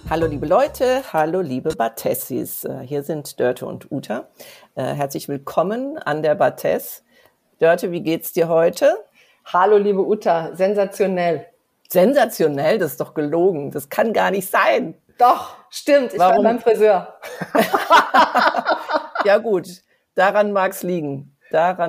Hallo liebe Leute, hallo liebe Bartessis. Hier sind Dörte und Uta. Herzlich willkommen an der Bartes. Dörte, wie geht's dir heute? Hallo liebe Uta, sensationell. Sensationell? Das ist doch gelogen. Das kann gar nicht sein. Doch, stimmt. Ich war beim Friseur. Ja gut, daran mag's liegen. Das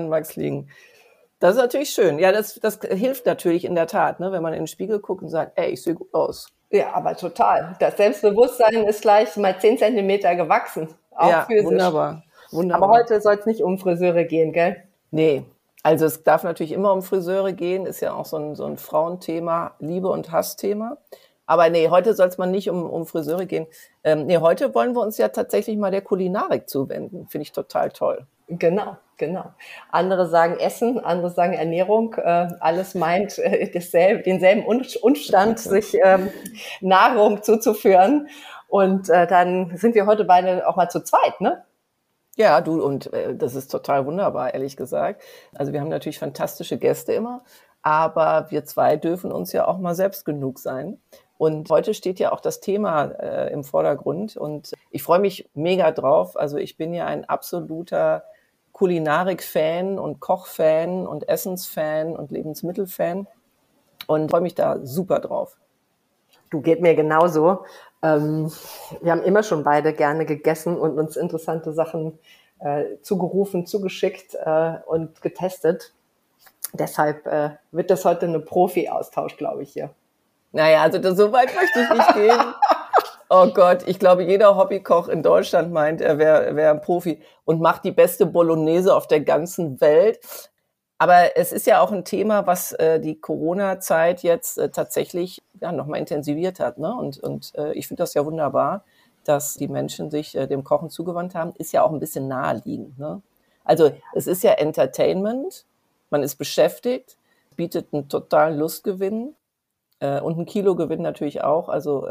ist natürlich schön. Ja, das hilft natürlich in der Tat, ne, wenn man in den Spiegel guckt und sagt, ey, ich sehe gut aus. Ja, aber total. Das Selbstbewusstsein ist gleich mal 10 Zentimeter gewachsen. Auch ja, physisch. Wunderbar. Aber heute soll es nicht um Friseure gehen, gell? Nee. Also es darf natürlich immer um Friseure gehen, ist ja auch so ein Frauenthema, Liebe- und Hassthema. Aber nee, heute soll es mal nicht um Friseure gehen. Heute wollen wir uns ja tatsächlich mal der Kulinarik zuwenden. Finde ich total toll. Genau. Andere sagen Essen, andere sagen Ernährung. Alles meint denselben Umstand, sich Nahrung zuzuführen. Und dann sind wir heute beide auch mal zu zweit, ne? Ja, das ist total wunderbar, ehrlich gesagt. Also wir haben natürlich fantastische Gäste immer, aber wir zwei dürfen uns ja auch mal selbst genug sein. Und heute steht ja auch das Thema im Vordergrund und ich freue mich mega drauf. Also ich bin ja ein absoluter Kulinarik-Fan und Koch-Fan und Essens-Fan und Lebensmittel-Fan und freue mich da super drauf. Du, geht mir genauso. Wir haben immer schon beide gerne gegessen und uns interessante Sachen zugerufen, zugeschickt und getestet. Deshalb wird das heute eine Profi-Austausch, glaube ich, hier. Naja, also so weit möchte ich nicht gehen. Oh Gott, ich glaube, jeder Hobbykoch in Deutschland meint, er wäre ein Profi und macht die beste Bolognese auf der ganzen Welt. Aber es ist ja auch ein Thema, was die Corona-Zeit jetzt tatsächlich nochmal intensiviert hat. Ne? Und ich finde das ja wunderbar, dass die Menschen sich dem Kochen zugewandt haben. Ist ja auch ein bisschen naheliegend. Ne? Also es ist ja Entertainment, man ist beschäftigt, bietet einen totalen Lustgewinn und einen Kilogewinn natürlich auch. Also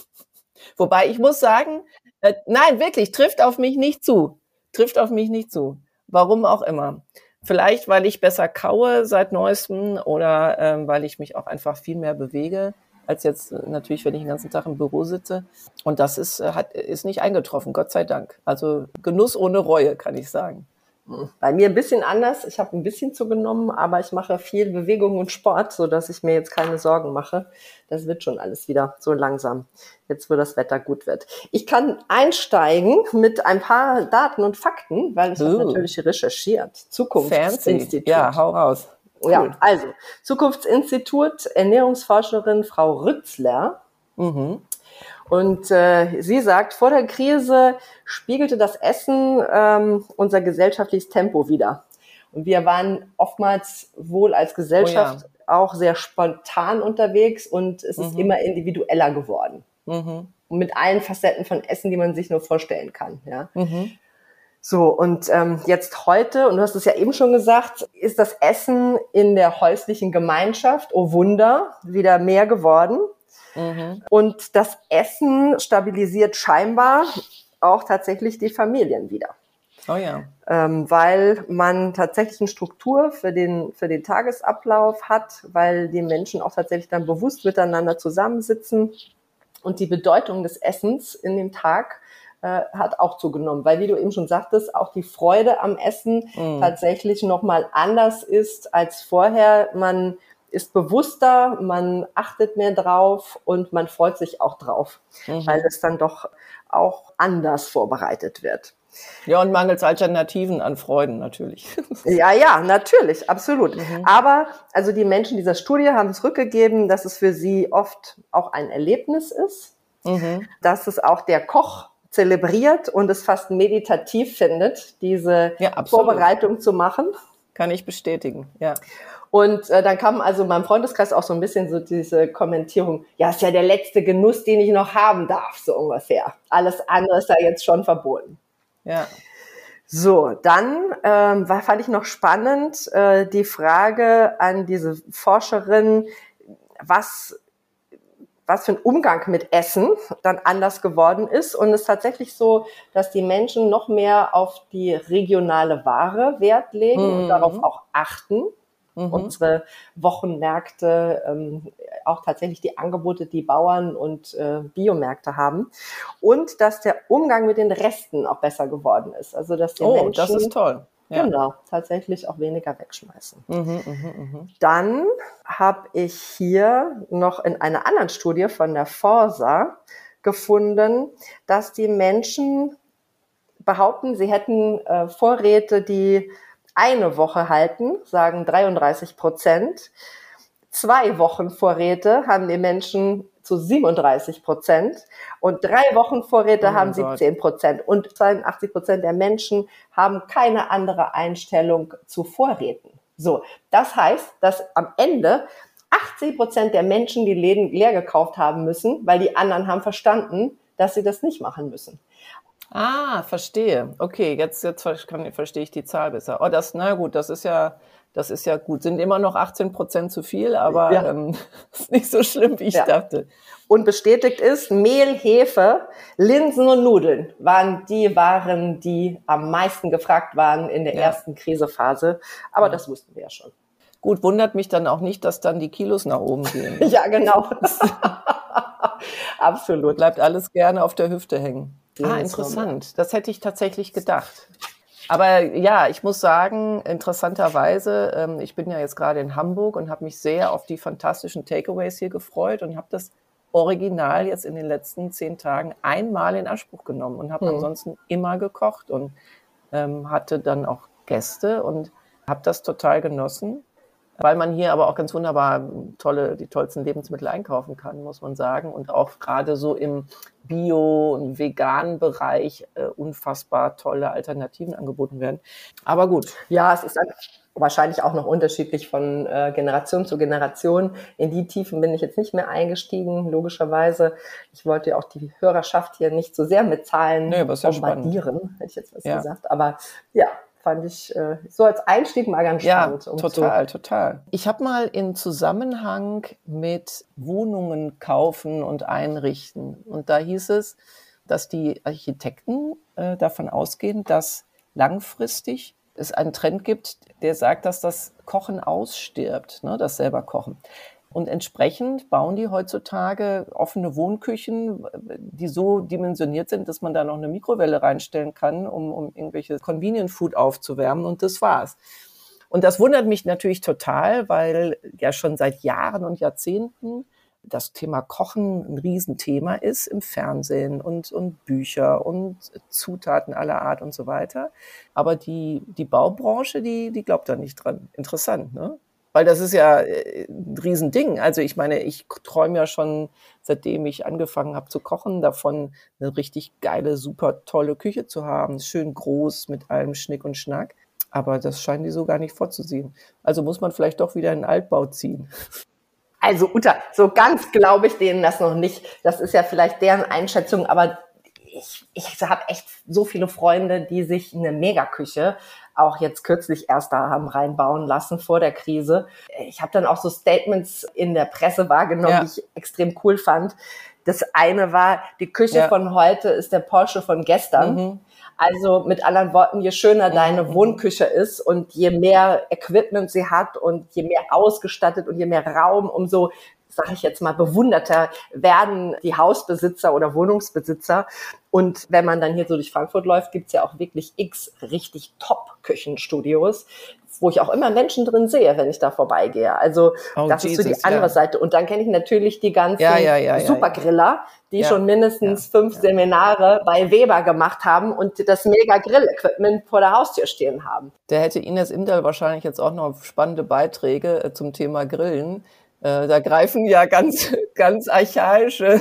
wobei ich muss sagen, nein, wirklich, trifft auf mich nicht zu. Warum auch immer. Vielleicht, weil ich besser kaue seit Neuestem oder weil ich mich auch einfach viel mehr bewege, als jetzt natürlich, wenn ich den ganzen Tag im Büro sitze. Und das ist nicht eingetroffen, Gott sei Dank. Also Genuss ohne Reue, kann ich sagen. Bei mir ein bisschen anders. Ich habe ein bisschen zugenommen, aber ich mache viel Bewegung und Sport, sodass ich mir jetzt keine Sorgen mache. Das wird schon alles wieder so langsam, jetzt wo das Wetter gut wird. Ich kann einsteigen mit ein paar Daten und Fakten, weil ich habe natürlich recherchiert. Zukunftsinstitut. Ja, hau raus. Cool. Ja, also Zukunftsinstitut, Ernährungsforscherin Frau Rützler. Und sie sagt, vor der Krise spiegelte das Essen unser gesellschaftliches Tempo wider. Und wir waren oftmals wohl als Gesellschaft auch sehr spontan unterwegs und es ist immer individueller geworden. Und mit allen Facetten von Essen, die man sich nur vorstellen kann. Ja. So, und jetzt heute, und du hast es ja eben schon gesagt, ist das Essen in der häuslichen Gemeinschaft, oh Wunder, wieder mehr geworden. Und das Essen stabilisiert scheinbar auch tatsächlich die Familien wieder. Oh ja. Weil man tatsächlich eine Struktur für den Tagesablauf hat, weil die Menschen auch tatsächlich dann bewusst miteinander zusammensitzen. Und die Bedeutung des Essens in dem Tag hat auch zugenommen, weil, wie du eben schon sagtest, auch die Freude am Essen tatsächlich nochmal anders ist als vorher. Man ist bewusster, man achtet mehr drauf und man freut sich auch drauf, weil es dann doch auch anders vorbereitet wird. Ja, und mangels Alternativen an Freuden natürlich. Ja, natürlich, absolut. Aber also die Menschen dieser Studie haben es rückgegeben, dass es für sie oft auch ein Erlebnis ist, dass es auch der Koch zelebriert und es fast meditativ findet, diese Vorbereitung zu machen. Kann ich bestätigen, ja. Und dann kam also in meinem Freundeskreis auch so ein bisschen so diese Kommentierung, ja, ist ja der letzte Genuss, den ich noch haben darf, so ungefähr. Alles andere ist da jetzt schon verboten. Ja. So, dann fand ich noch spannend die Frage an diese Forscherin, was für ein Umgang mit Essen dann anders geworden ist. Und es ist tatsächlich so, dass die Menschen noch mehr auf die regionale Ware Wert legen und darauf auch achten. Unsere Wochenmärkte auch tatsächlich die Angebote, die Bauern und Biomärkte haben. Und dass der Umgang mit den Resten auch besser geworden ist. Also dass die Menschen, das ist toll. Ja. Genau, tatsächlich auch weniger wegschmeißen. Dann habe ich hier noch in einer anderen Studie von der Forsa gefunden, dass die Menschen behaupten, sie hätten Vorräte, die eine Woche halten, sagen 33%. 2 Wochen Vorräte haben die Menschen zu 37% und 3 Wochen Vorräte haben 17%. Und 82% der Menschen haben keine andere Einstellung zu Vorräten. So, das heißt, dass am Ende 80% der Menschen die Läden leer gekauft haben müssen, weil die anderen haben verstanden, dass sie das nicht machen müssen. Ah, verstehe. Okay, jetzt verstehe ich die Zahl besser. Oh, das ist ja gut. Sind immer noch 18% zu viel, aber ist nicht so schlimm, wie ich dachte. Und bestätigt ist, Mehl, Hefe, Linsen und Nudeln waren die Waren, die am meisten gefragt waren in der ersten Krisephase. Aber das wussten wir ja schon. Gut, wundert mich dann auch nicht, dass dann die Kilos nach oben gehen. Ja, genau. Absolut. Bleibt alles gerne auf der Hüfte hängen. Ah, interessant. Das hätte ich tatsächlich gedacht. Aber ja, ich muss sagen, interessanterweise, ich bin ja jetzt gerade in Hamburg und habe mich sehr auf die fantastischen Takeaways hier gefreut und habe das Original jetzt in den letzten 10 Tagen einmal in Anspruch genommen und habe ansonsten immer gekocht und hatte dann auch Gäste und habe das total genossen. Weil man hier aber auch ganz wunderbar die tollsten Lebensmittel einkaufen kann, muss man sagen. Und auch gerade so im Bio- und veganen Bereich unfassbar tolle Alternativen angeboten werden. Aber gut. Ja, es ist wahrscheinlich auch noch unterschiedlich von Generation zu Generation. In die Tiefen bin ich jetzt nicht mehr eingestiegen, logischerweise. Ich wollte ja auch die Hörerschaft hier nicht so sehr mit Zahlen bombardieren, hätte ich jetzt was gesagt. Aber ja, fand ich so als Einstieg mal ganz spannend. Ja, total. Ich habe mal in Zusammenhang mit Wohnungen kaufen und einrichten. Und da hieß es, dass die Architekten davon ausgehen, dass langfristig es einen Trend gibt, der sagt, dass das Kochen ausstirbt, ne, das selber Kochen. Und entsprechend bauen die heutzutage offene Wohnküchen, die so dimensioniert sind, dass man da noch eine Mikrowelle reinstellen kann, um irgendwelche Convenient Food aufzuwärmen. Und das war's. Und das wundert mich natürlich total, weil ja schon seit Jahren und Jahrzehnten das Thema Kochen ein Riesenthema ist im Fernsehen und Bücher und Zutaten aller Art und so weiter. Aber die Baubranche, die glaubt da nicht dran. Interessant, ne? Weil das ist ja ein Riesending. Also ich meine, ich träume ja schon, seitdem ich angefangen habe zu kochen, davon eine richtig geile, super tolle Küche zu haben. Schön groß mit allem Schnick und Schnack. Aber das scheinen die so gar nicht vorzusehen. Also muss man vielleicht doch wieder in den Altbau ziehen. Also Uta, so ganz glaube ich denen das noch nicht. Das ist ja vielleicht deren Einschätzung, aber ich habe echt so viele Freunde, die sich eine Megaküche auch jetzt kürzlich erst da haben reinbauen lassen vor der Krise. Ich habe dann auch so Statements in der Presse wahrgenommen, die ich extrem cool fand. Das eine war, die Küche von heute ist der Porsche von gestern. Also mit anderen Worten, je schöner deine Wohnküche ist und je mehr Equipment sie hat und je mehr ausgestattet und je mehr Raum, umso, sage ich jetzt mal, bewunderter werden die Hausbesitzer oder Wohnungsbesitzer. Und wenn man dann hier so durch Frankfurt läuft, gibt's ja auch wirklich x richtig Top-Küchenstudios, wo ich auch immer Menschen drin sehe, wenn ich da vorbeigehe. Also das ist so die andere Seite. Und dann kenne ich natürlich die ganzen Supergriller, die schon mindestens 5 Seminare bei Weber gemacht haben und das Mega-Grill-Equipment vor der Haustür stehen haben. Da hätte Ines Imdahl wahrscheinlich jetzt auch noch spannende Beiträge zum Thema Grillen. Da greifen ja ganz archaische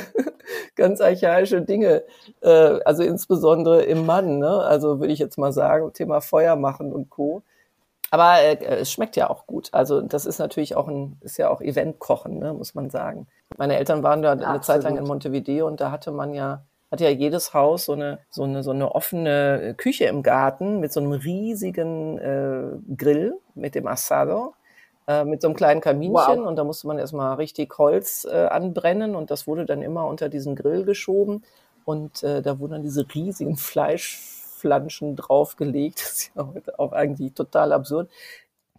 Dinge, also insbesondere im Mann, ne? Also würde ich jetzt mal sagen, Thema Feuer machen und Co. Aber es schmeckt ja auch gut. Also das ist natürlich auch ist ja auch Eventkochen, ne, muss man sagen. Meine Eltern waren da eine Zeit lang in Montevideo und da hatte ja jedes Haus so eine offene Küche im Garten mit so einem riesigen Grill mit dem Asado. Mit so einem kleinen Kaminchen und da musste man erstmal richtig Holz anbrennen und das wurde dann immer unter diesen Grill geschoben und da wurden dann diese riesigen Fleischflanschen draufgelegt. Das ist ja heute auch eigentlich total absurd.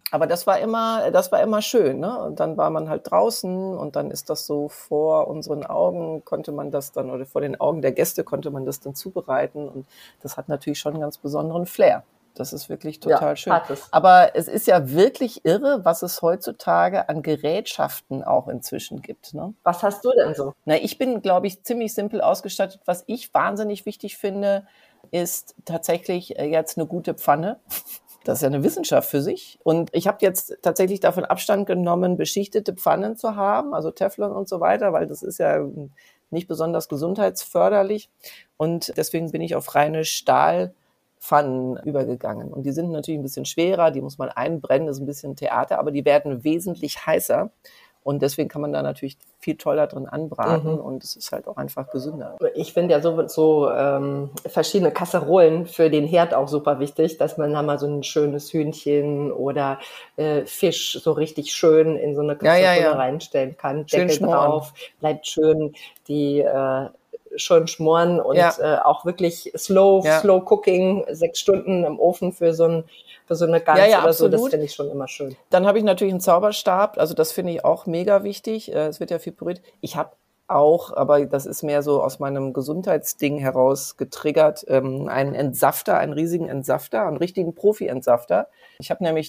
Aber das war immer schön, ne? Und dann war man halt draußen und dann ist das so vor unseren Augen konnte man das dann, oder vor den Augen der Gäste konnte man das dann zubereiten. Und das hat natürlich schon einen ganz besonderen Flair. Das ist wirklich total schön. Hat es. Aber es ist ja wirklich irre, was es heutzutage an Gerätschaften auch inzwischen gibt, ne? Was hast du denn so? Na, ich bin, glaube ich, ziemlich simpel ausgestattet. Was ich wahnsinnig wichtig finde, ist tatsächlich jetzt eine gute Pfanne. Das ist ja eine Wissenschaft für sich. Und ich habe jetzt tatsächlich davon Abstand genommen, beschichtete Pfannen zu haben, also Teflon und so weiter, weil das ist ja nicht besonders gesundheitsförderlich. Und deswegen bin ich auf reine Stahlpfannen übergegangen. Und die sind natürlich ein bisschen schwerer, die muss man einbrennen, das ist ein bisschen Theater, aber die werden wesentlich heißer. Und deswegen kann man da natürlich viel toller drin anbraten und es ist halt auch einfach gesünder. Ich finde ja so verschiedene Kasserollen für den Herd auch super wichtig, dass man da mal so ein schönes Hühnchen oder Fisch so richtig schön in so eine Kasserolle reinstellen kann. Schön Deckel drauf, bleibt schön die schön schmoren und auch wirklich Slow Cooking, 6 Stunden im Ofen für so eine Gans oder absolut. so, das finde ich schon immer schön. Dann habe ich natürlich einen Zauberstab, also das finde ich auch mega wichtig. Es wird ja viel püriert. Ich habe auch, aber das ist mehr so aus meinem Gesundheitsding heraus getriggert, einen Entsafter, einen riesigen Entsafter, einen richtigen Profi-Entsafter. Ich habe nämlich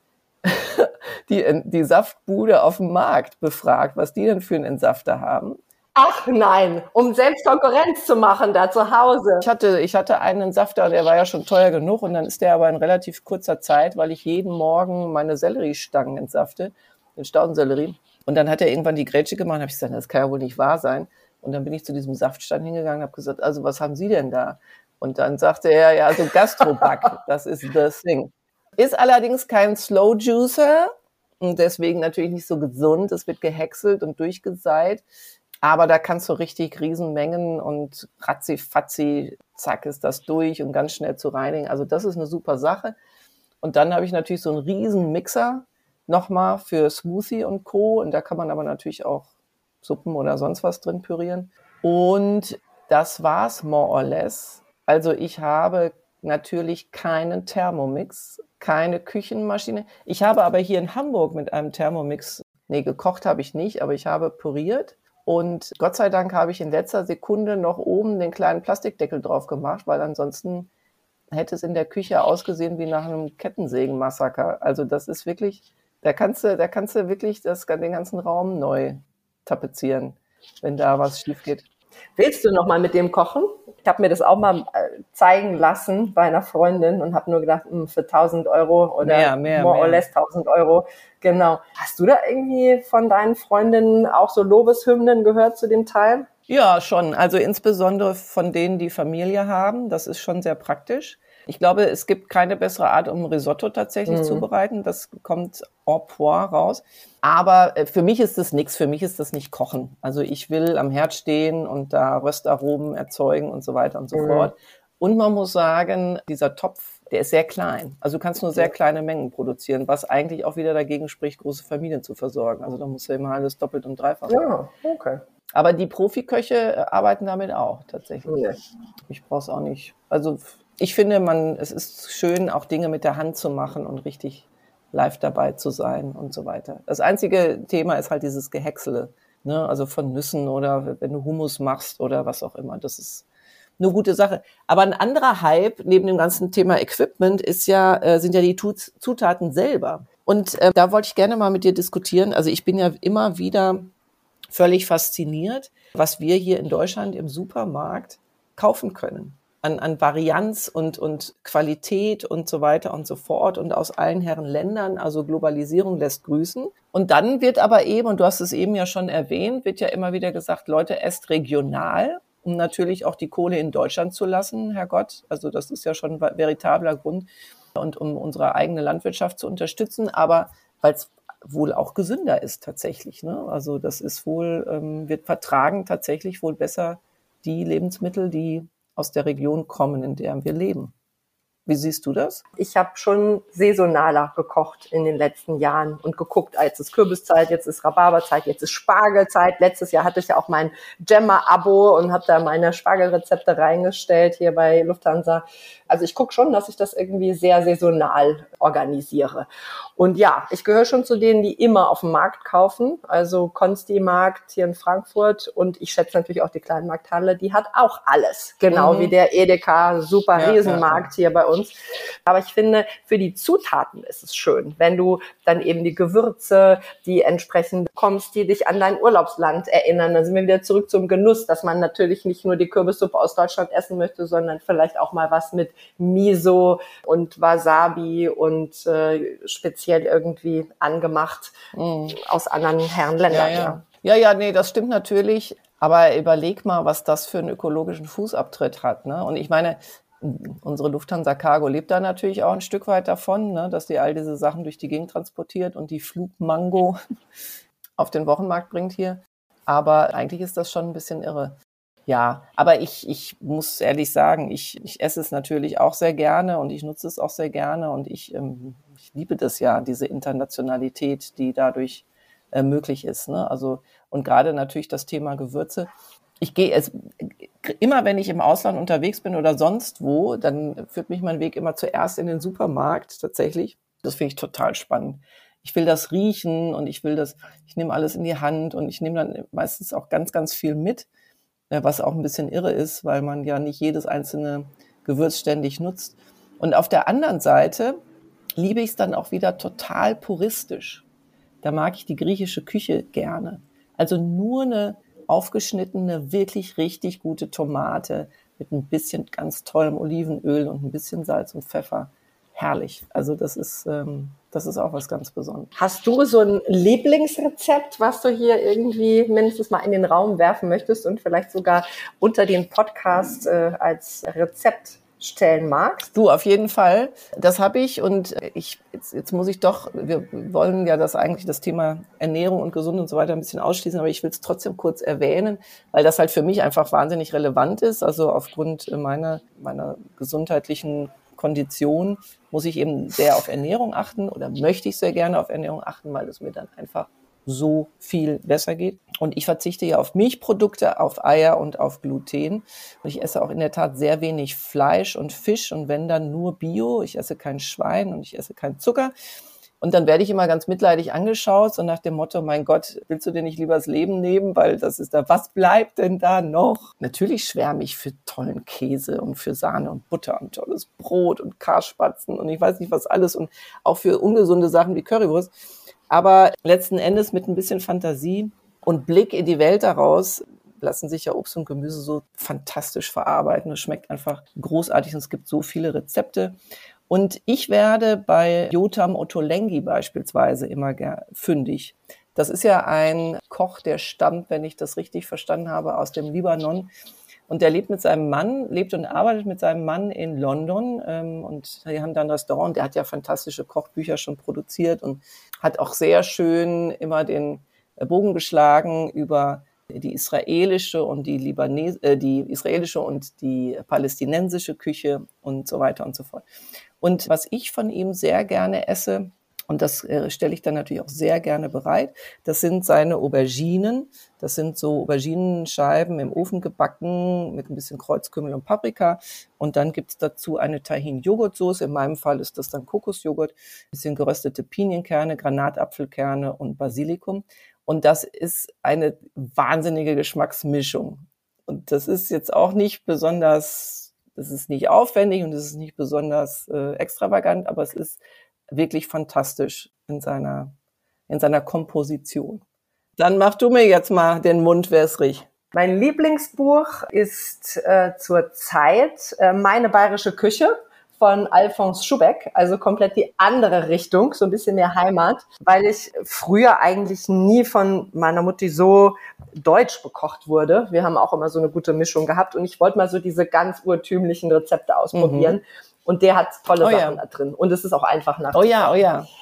die Saftbude auf dem Markt befragt, was die denn für einen Entsafter haben. Ach nein, um selbst Konkurrenz zu machen da zu Hause. Ich hatte einen Entsafter, der war ja schon teuer genug und dann ist der aber in relativ kurzer Zeit, weil ich jeden Morgen meine Selleriestangen entsafte, den Staudensellerie. Und dann hat er irgendwann die Grätsche gemacht und habe ich gesagt, das kann ja wohl nicht wahr sein. Und dann bin ich zu diesem Saftstand hingegangen und habe gesagt, also was haben Sie denn da? Und dann sagte er, ja, so Gastroback, das ist das Ding. Ist allerdings kein Slow Juicer und deswegen natürlich nicht so gesund. Es wird gehäckselt und durchgeseit. Aber da kannst du richtig Riesenmengen und ratzi-fatzi, zack, ist das durch und ganz schnell zu reinigen. Also das ist eine super Sache. Und dann habe ich natürlich so einen riesen Mixer nochmal für Smoothie und Co. Und da kann man aber natürlich auch Suppen oder sonst was drin pürieren. Und das war's more or less. Also ich habe natürlich keinen Thermomix, keine Küchenmaschine. Ich habe aber hier in Hamburg mit einem Thermomix, gekocht habe ich nicht, aber ich habe püriert. Und Gott sei Dank habe ich in letzter Sekunde noch oben den kleinen Plastikdeckel drauf gemacht, weil ansonsten hätte es in der Küche ausgesehen wie nach einem Kettensägenmassaker. Also das ist wirklich, da kannst du wirklich den ganzen Raum neu tapezieren, wenn da was schief geht. Willst du noch mal mit dem kochen? Ich habe mir das auch mal zeigen lassen bei einer Freundin und habe nur gedacht, für 1.000 Euro oder more or less 1.000 Euro. Genau. Hast du da irgendwie von deinen Freundinnen auch so Lobeshymnen gehört zu dem Teil? Ja, schon. Also insbesondere von denen, die Familie haben. Das ist schon sehr praktisch. Ich glaube, es gibt keine bessere Art, um Risotto tatsächlich zubereiten. Das kommt en point raus. Aber für mich ist das nichts. Für mich ist das nicht Kochen. Also ich will am Herd stehen und da Röstaromen erzeugen und so weiter und so fort. Und man muss sagen, dieser Topf, der ist sehr klein. Also du kannst nur sehr kleine Mengen produzieren, was eigentlich auch wieder dagegen spricht, große Familien zu versorgen. Also da musst du immer alles doppelt und dreifach machen. Ja, okay. Aber die Profiköche arbeiten damit auch tatsächlich. Ja. Ich brauche es auch nicht. Also ich finde, es ist schön, auch Dinge mit der Hand zu machen und richtig live dabei zu sein und so weiter. Das einzige Thema ist halt dieses Gehäcksele, ne? Also von Nüssen oder wenn du Hummus machst oder was auch immer. Das ist eine gute Sache. Aber ein anderer Hype neben dem ganzen Thema Equipment sind ja die Zutaten selber. Und da wollte ich gerne mal mit dir diskutieren. Also ich bin ja immer wieder völlig fasziniert, was wir hier in Deutschland im Supermarkt kaufen können. An Varianz und Qualität und so weiter und so fort und aus allen Herren Ländern, also Globalisierung lässt grüßen. Und dann wird aber eben, und du hast es eben ja schon erwähnt, wird ja immer wieder gesagt, Leute, esst regional, um natürlich auch die Kohle in Deutschland zu lassen, Herrgott. Also das ist ja schon ein veritabler Grund und um unsere eigene Landwirtschaft zu unterstützen, aber weil es wohl auch gesünder ist tatsächlich, ne? Also das ist wohl, wird vertragen tatsächlich wohl besser die Lebensmittel, die aus der Region kommen, in der wir leben. Wie siehst du das? Ich habe schon saisonaler gekocht in den letzten Jahren und geguckt, jetzt ist Kürbiszeit, jetzt ist Rhabarberzeit, jetzt ist Spargelzeit. Letztes Jahr hatte ich ja auch mein Gemma-Abo und habe da meine Spargelrezepte reingestellt hier bei Lufthansa. Also ich gucke schon, dass ich das irgendwie sehr saisonal organisiere. Und ja, ich gehöre schon zu denen, die immer auf dem Markt kaufen. Also Consti-Markt hier in Frankfurt und ich schätze natürlich auch die Kleinmarkthalle, die hat auch alles. Genau wie der Edeka, super Riesenmarkt hier bei uns. Aber ich finde, für die Zutaten ist es schön, wenn du dann eben die Gewürze, die entsprechend bekommst, die dich an dein Urlaubsland erinnern. Dann sind wir wieder zurück zum Genuss, dass man natürlich nicht nur die Kürbissuppe aus Deutschland essen möchte, sondern vielleicht auch mal was mit Miso und Wasabi und speziell irgendwie angemacht aus anderen Herrenländern. Ja, nee, das stimmt natürlich. Aber überleg mal, was das für einen ökologischen Fußabtritt hat, ne? Und ich meine, unsere Lufthansa Cargo lebt da natürlich auch ein Stück weit davon, ne, dass die all diese Sachen durch die Gegend transportiert und die Flugmango auf den Wochenmarkt bringt hier. Aber eigentlich ist das schon ein bisschen irre. Ja, aber ich muss ehrlich sagen, ich esse es natürlich auch sehr gerne und ich nutze es auch sehr gerne und ich liebe das ja, diese Internationalität, die dadurch möglich ist, ne? Also, und gerade natürlich das Thema Gewürze. Ich gehe immer, wenn ich im Ausland unterwegs bin oder sonst wo, dann führt mich mein Weg immer zuerst in den Supermarkt tatsächlich. Das finde ich total spannend. Ich will das riechen und ich nehme alles in die Hand und ich nehme dann meistens auch ganz, ganz viel mit, was auch ein bisschen irre ist, weil man ja nicht jedes einzelne Gewürz ständig nutzt. Und auf der anderen Seite liebe ich es dann auch wieder total puristisch. Da mag ich die griechische Küche gerne. Also nur eine aufgeschnittene, wirklich richtig gute Tomate mit ein bisschen ganz tollem Olivenöl und ein bisschen Salz und Pfeffer. Herrlich. Also das ist auch was ganz Besonderes. Hast du so ein Lieblingsrezept, was du hier irgendwie mindestens mal in den Raum werfen möchtest und vielleicht sogar unter den Podcast als Rezept stellen magst? Du, auf jeden Fall. Das habe ich und jetzt muss ich doch, wir wollen ja das Thema Ernährung und Gesund und so weiter ein bisschen ausschließen, aber ich will es trotzdem kurz erwähnen, weil das halt für mich einfach wahnsinnig relevant ist. Also aufgrund meiner gesundheitlichen Kondition muss ich eben sehr auf Ernährung achten oder möchte ich sehr gerne auf Ernährung achten, weil es mir dann einfach so viel besser geht. Und ich verzichte ja auf Milchprodukte, auf Eier und auf Gluten. Und ich esse auch in der Tat sehr wenig Fleisch und Fisch und wenn dann nur Bio. Ich esse kein Schwein und ich esse keinen Zucker. Und dann werde ich immer ganz mitleidig angeschaut, so nach dem Motto, mein Gott, willst du dir nicht lieber das Leben nehmen? Weil das ist da, was bleibt denn da noch? Natürlich schwärme ich für tollen Käse und für Sahne und Butter und tolles Brot und Karspatzen und ich weiß nicht was alles und auch für ungesunde Sachen wie Currywurst. Aber letzten Endes mit ein bisschen Fantasie und Blick in die Welt daraus lassen sich ja Obst und Gemüse so fantastisch verarbeiten. Es schmeckt einfach großartig und es gibt so viele Rezepte. Und ich werde bei Yotam Ottolenghi beispielsweise immer fündig. Das ist ja ein Koch, der stammt, wenn ich das richtig verstanden habe, aus dem Libanon. Und der lebt und arbeitet mit seinem Mann in London. Und die haben da ein Restaurant. Der hat ja fantastische Kochbücher schon produziert und hat auch sehr schön immer den Bogen geschlagen über die israelische und die israelische und die palästinensische Küche und so weiter und so fort. Und was ich von ihm sehr gerne esse, und das stelle ich dann natürlich auch sehr gerne bereit, das sind seine Auberginen. Das sind so Auberginenscheiben im Ofen gebacken mit ein bisschen Kreuzkümmel und Paprika. Und dann gibt's dazu eine Tahin-Joghurtsoße. In meinem Fall ist das dann Kokosjoghurt, ein bisschen geröstete Pinienkerne, Granatapfelkerne und Basilikum. Und das ist eine wahnsinnige Geschmacksmischung. Und das ist jetzt auch nicht besonders, das ist nicht aufwendig und es ist nicht besonders extravagant, aber es ist wirklich fantastisch in seiner Komposition. Dann mach du mir jetzt mal den Mund wässrig. Mein Lieblingsbuch ist zurzeit Meine bayerische Küche von Alfons Schubeck, also komplett die andere Richtung, so ein bisschen mehr Heimat, weil ich früher eigentlich nie von meiner Mutti so deutsch bekocht wurde. Wir haben auch immer so eine gute Mischung gehabt und ich wollte mal so diese ganz urtümlichen Rezepte ausprobieren. Und der hat tolle Sachen da drin. Und es ist auch einfach nachzukochen. Oh ja.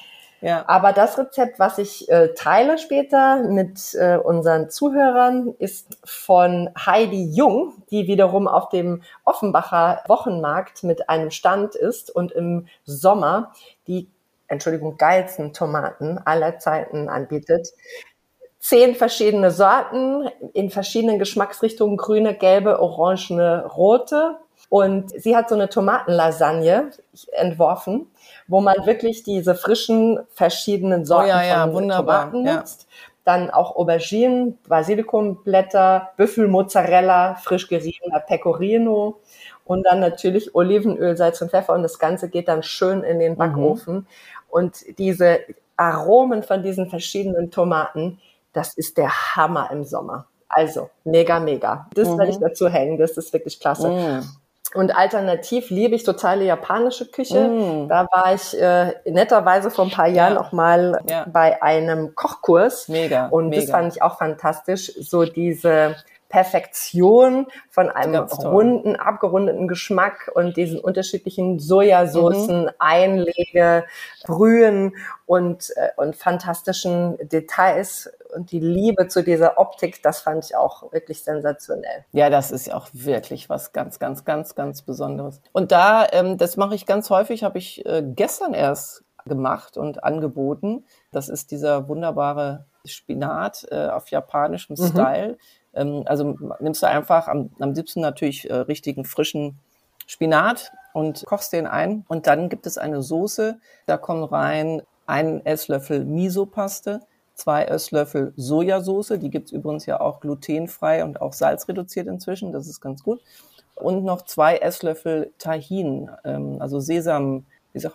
Ja. Aber das Rezept, was ich teile später mit unseren Zuhörern, ist von Heidi Jung, die wiederum auf dem Offenbacher Wochenmarkt mit einem Stand ist und im Sommer die, geilsten Tomaten aller Zeiten anbietet. 10 verschiedene Sorten in verschiedenen Geschmacksrichtungen, grüne, gelbe, orangene, rote. Und sie hat so eine Tomatenlasagne entworfen, wo man wirklich diese frischen, verschiedenen Sorten von Tomaten nutzt. Dann auch Auberginen, Basilikumblätter, Büffelmozzarella, frisch geriebener Pecorino und dann natürlich Olivenöl, Salz und Pfeffer. Und das Ganze geht dann schön in den Backofen. Und diese Aromen von diesen verschiedenen Tomaten, das ist der Hammer im Sommer. Also mega, mega. Das werde ich dazu hängen, das ist wirklich klasse. Und alternativ liebe ich totale japanische Küche. Da war ich netterweise vor ein paar Jahren auch mal bei einem Kochkurs. Und das fand ich auch fantastisch. So diese Perfektion von einem runden, abgerundeten Geschmack und diesen unterschiedlichen Sojasoßen, Einlege, Brühen und fantastischen Details. Und die Liebe zu dieser Optik, das fand ich auch wirklich sensationell. Ja, das ist ja auch wirklich was ganz, ganz, ganz, ganz Besonderes. Und da, das mache ich ganz häufig, habe ich gestern erst gemacht und angeboten. Das ist dieser wunderbare Spinat auf japanischem Style. Also nimmst du einfach am liebsten natürlich richtigen frischen Spinat und kochst den ein. Und dann gibt es eine Soße, da kommen rein 1 Esslöffel Miso-Paste, 2 Esslöffel Sojasauce, die gibt's übrigens ja auch glutenfrei und auch salzreduziert inzwischen, das ist ganz gut. Und noch 2 Esslöffel Tahin, also Sesampaste,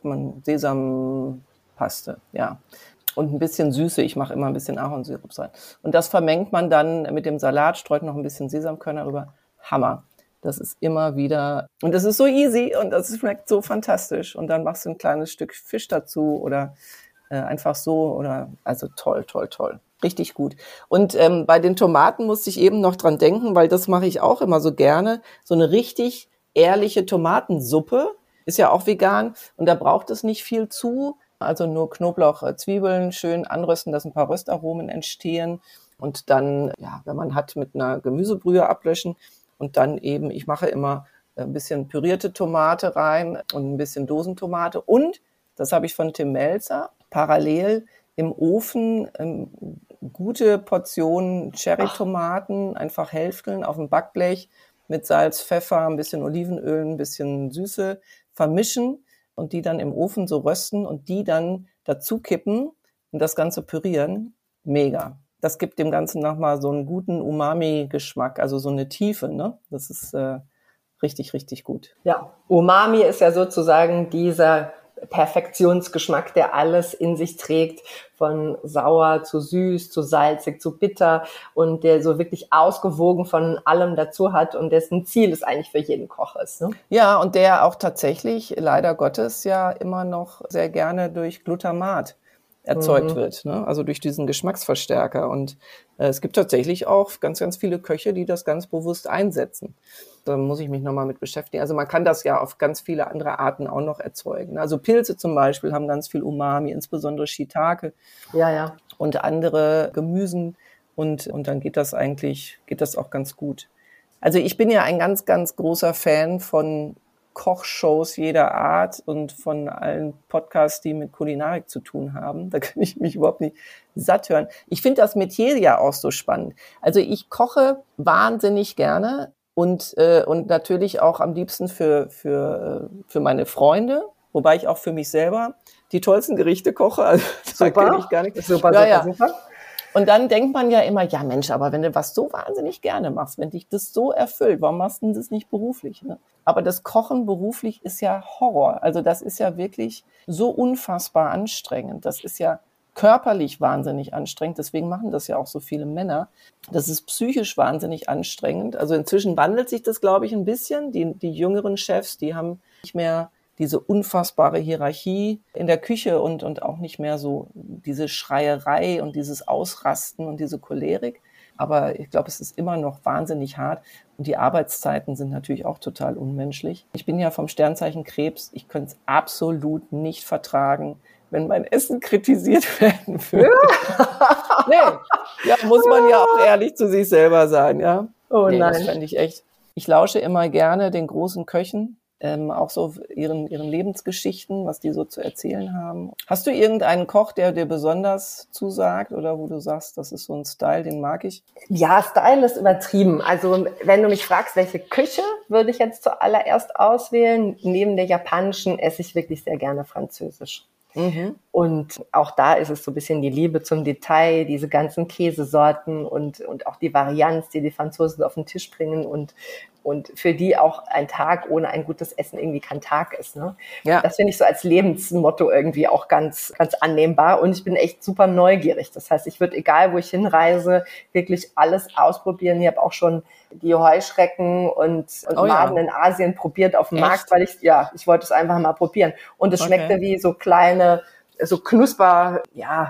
ja. Und ein bisschen Süße, ich mache immer ein bisschen Ahornsirup rein. Und das vermengt man dann mit dem Salat, streut noch ein bisschen Sesamkörner rüber. Hammer. Das ist immer wieder, und das ist so easy und das schmeckt so fantastisch. Und dann machst du ein kleines Stück Fisch dazu oder einfach so oder, also toll, toll, toll. Richtig gut. Und bei den Tomaten musste ich eben noch dran denken, weil das mache ich auch immer so gerne. So eine richtig ehrliche Tomatensuppe ist ja auch vegan und da braucht es nicht viel zu. Also nur Knoblauch, Zwiebeln schön anrösten, dass ein paar Röstaromen entstehen und dann, ja, wenn man hat, mit einer Gemüsebrühe ablöschen und dann eben, ich mache immer ein bisschen pürierte Tomate rein und ein bisschen Dosentomate und, das habe ich von Tim Melzer, parallel im Ofen gute Portionen Cherrytomaten, einfach hälfteln auf dem Backblech mit Salz, Pfeffer, ein bisschen Olivenöl, ein bisschen Süße vermischen und die dann im Ofen so rösten und die dann dazu kippen und das Ganze pürieren. Mega. Das gibt dem Ganzen nochmal so einen guten Umami-Geschmack, also so eine Tiefe, ne? Das ist richtig, richtig gut. Ja, Umami ist ja sozusagen dieser Perfektionsgeschmack, der alles in sich trägt, von sauer zu süß, zu salzig, zu bitter und der so wirklich ausgewogen von allem dazu hat und dessen Ziel es eigentlich für jeden Koch ist. Ne? Ja, und der auch tatsächlich, leider Gottes, ja immer noch sehr gerne durch Glutamat erzeugt wird, ne? Also durch diesen Geschmacksverstärker. Und es gibt tatsächlich auch ganz, ganz viele Köche, die das ganz bewusst einsetzen. Da muss ich mich nochmal mit beschäftigen. Also man kann das ja auf ganz viele andere Arten auch noch erzeugen. Also Pilze zum Beispiel haben ganz viel Umami, insbesondere Shiitake und andere Gemüsen. Und dann geht das auch ganz gut. Also ich bin ja ein ganz, ganz großer Fan von Kochshows jeder Art und von allen Podcasts, die mit Kulinarik zu tun haben. Da kann ich mich überhaupt nicht satt hören. Ich finde das Metier ja auch so spannend. Also ich koche wahnsinnig gerne und natürlich auch am liebsten für meine Freunde, wobei ich auch für mich selber die tollsten Gerichte koche. Also super, ich gar nicht. Super. Und dann denkt man ja immer, ja Mensch, aber wenn du was so wahnsinnig gerne machst, wenn dich das so erfüllt, warum machst du das nicht beruflich? Ne? Aber das Kochen beruflich ist ja Horror. Also das ist ja wirklich so unfassbar anstrengend. Das ist ja körperlich wahnsinnig anstrengend. Deswegen machen das ja auch so viele Männer. Das ist psychisch wahnsinnig anstrengend. Also inzwischen wandelt sich das, glaube ich, ein bisschen. Die jüngeren Chefs, die haben nicht mehr diese unfassbare Hierarchie in der Küche und auch nicht mehr so diese Schreierei und dieses Ausrasten und diese Cholerik. Aber ich glaube, es ist immer noch wahnsinnig hart. Und die Arbeitszeiten sind natürlich auch total unmenschlich. Ich bin ja vom Sternzeichen Krebs. Ich könnte es absolut nicht vertragen, wenn mein Essen kritisiert werden würde. Nee, ja, muss man ja auch ehrlich zu sich selber sein, ja. Oh nee, nein. Das fände ich echt. Ich lausche immer gerne den großen Köchen, auch so ihren Lebensgeschichten, was die so zu erzählen haben. Hast du irgendeinen Koch, der dir besonders zusagt oder wo du sagst, das ist so ein Style, den mag ich? Ja, Style ist übertrieben. Also wenn du mich fragst, welche Küche würde ich jetzt zuallererst auswählen, neben der japanischen esse ich wirklich sehr gerne Französisch. Und auch da ist es so ein bisschen die Liebe zum Detail, diese ganzen Käsesorten und auch die Varianz, die die Franzosen auf den Tisch bringen und für die auch ein Tag ohne ein gutes Essen irgendwie kein Tag ist. Ne? Ja. Das finde ich so als Lebensmotto irgendwie auch ganz, ganz annehmbar und ich bin echt super neugierig. Das heißt, ich würde, egal wo ich hinreise, wirklich alles ausprobieren. Ich habe auch schon die Heuschrecken und Maden in Asien probiert auf dem Markt, weil ich wollte es einfach mal probieren. Und es schmeckte wie so kleine, so Knusper,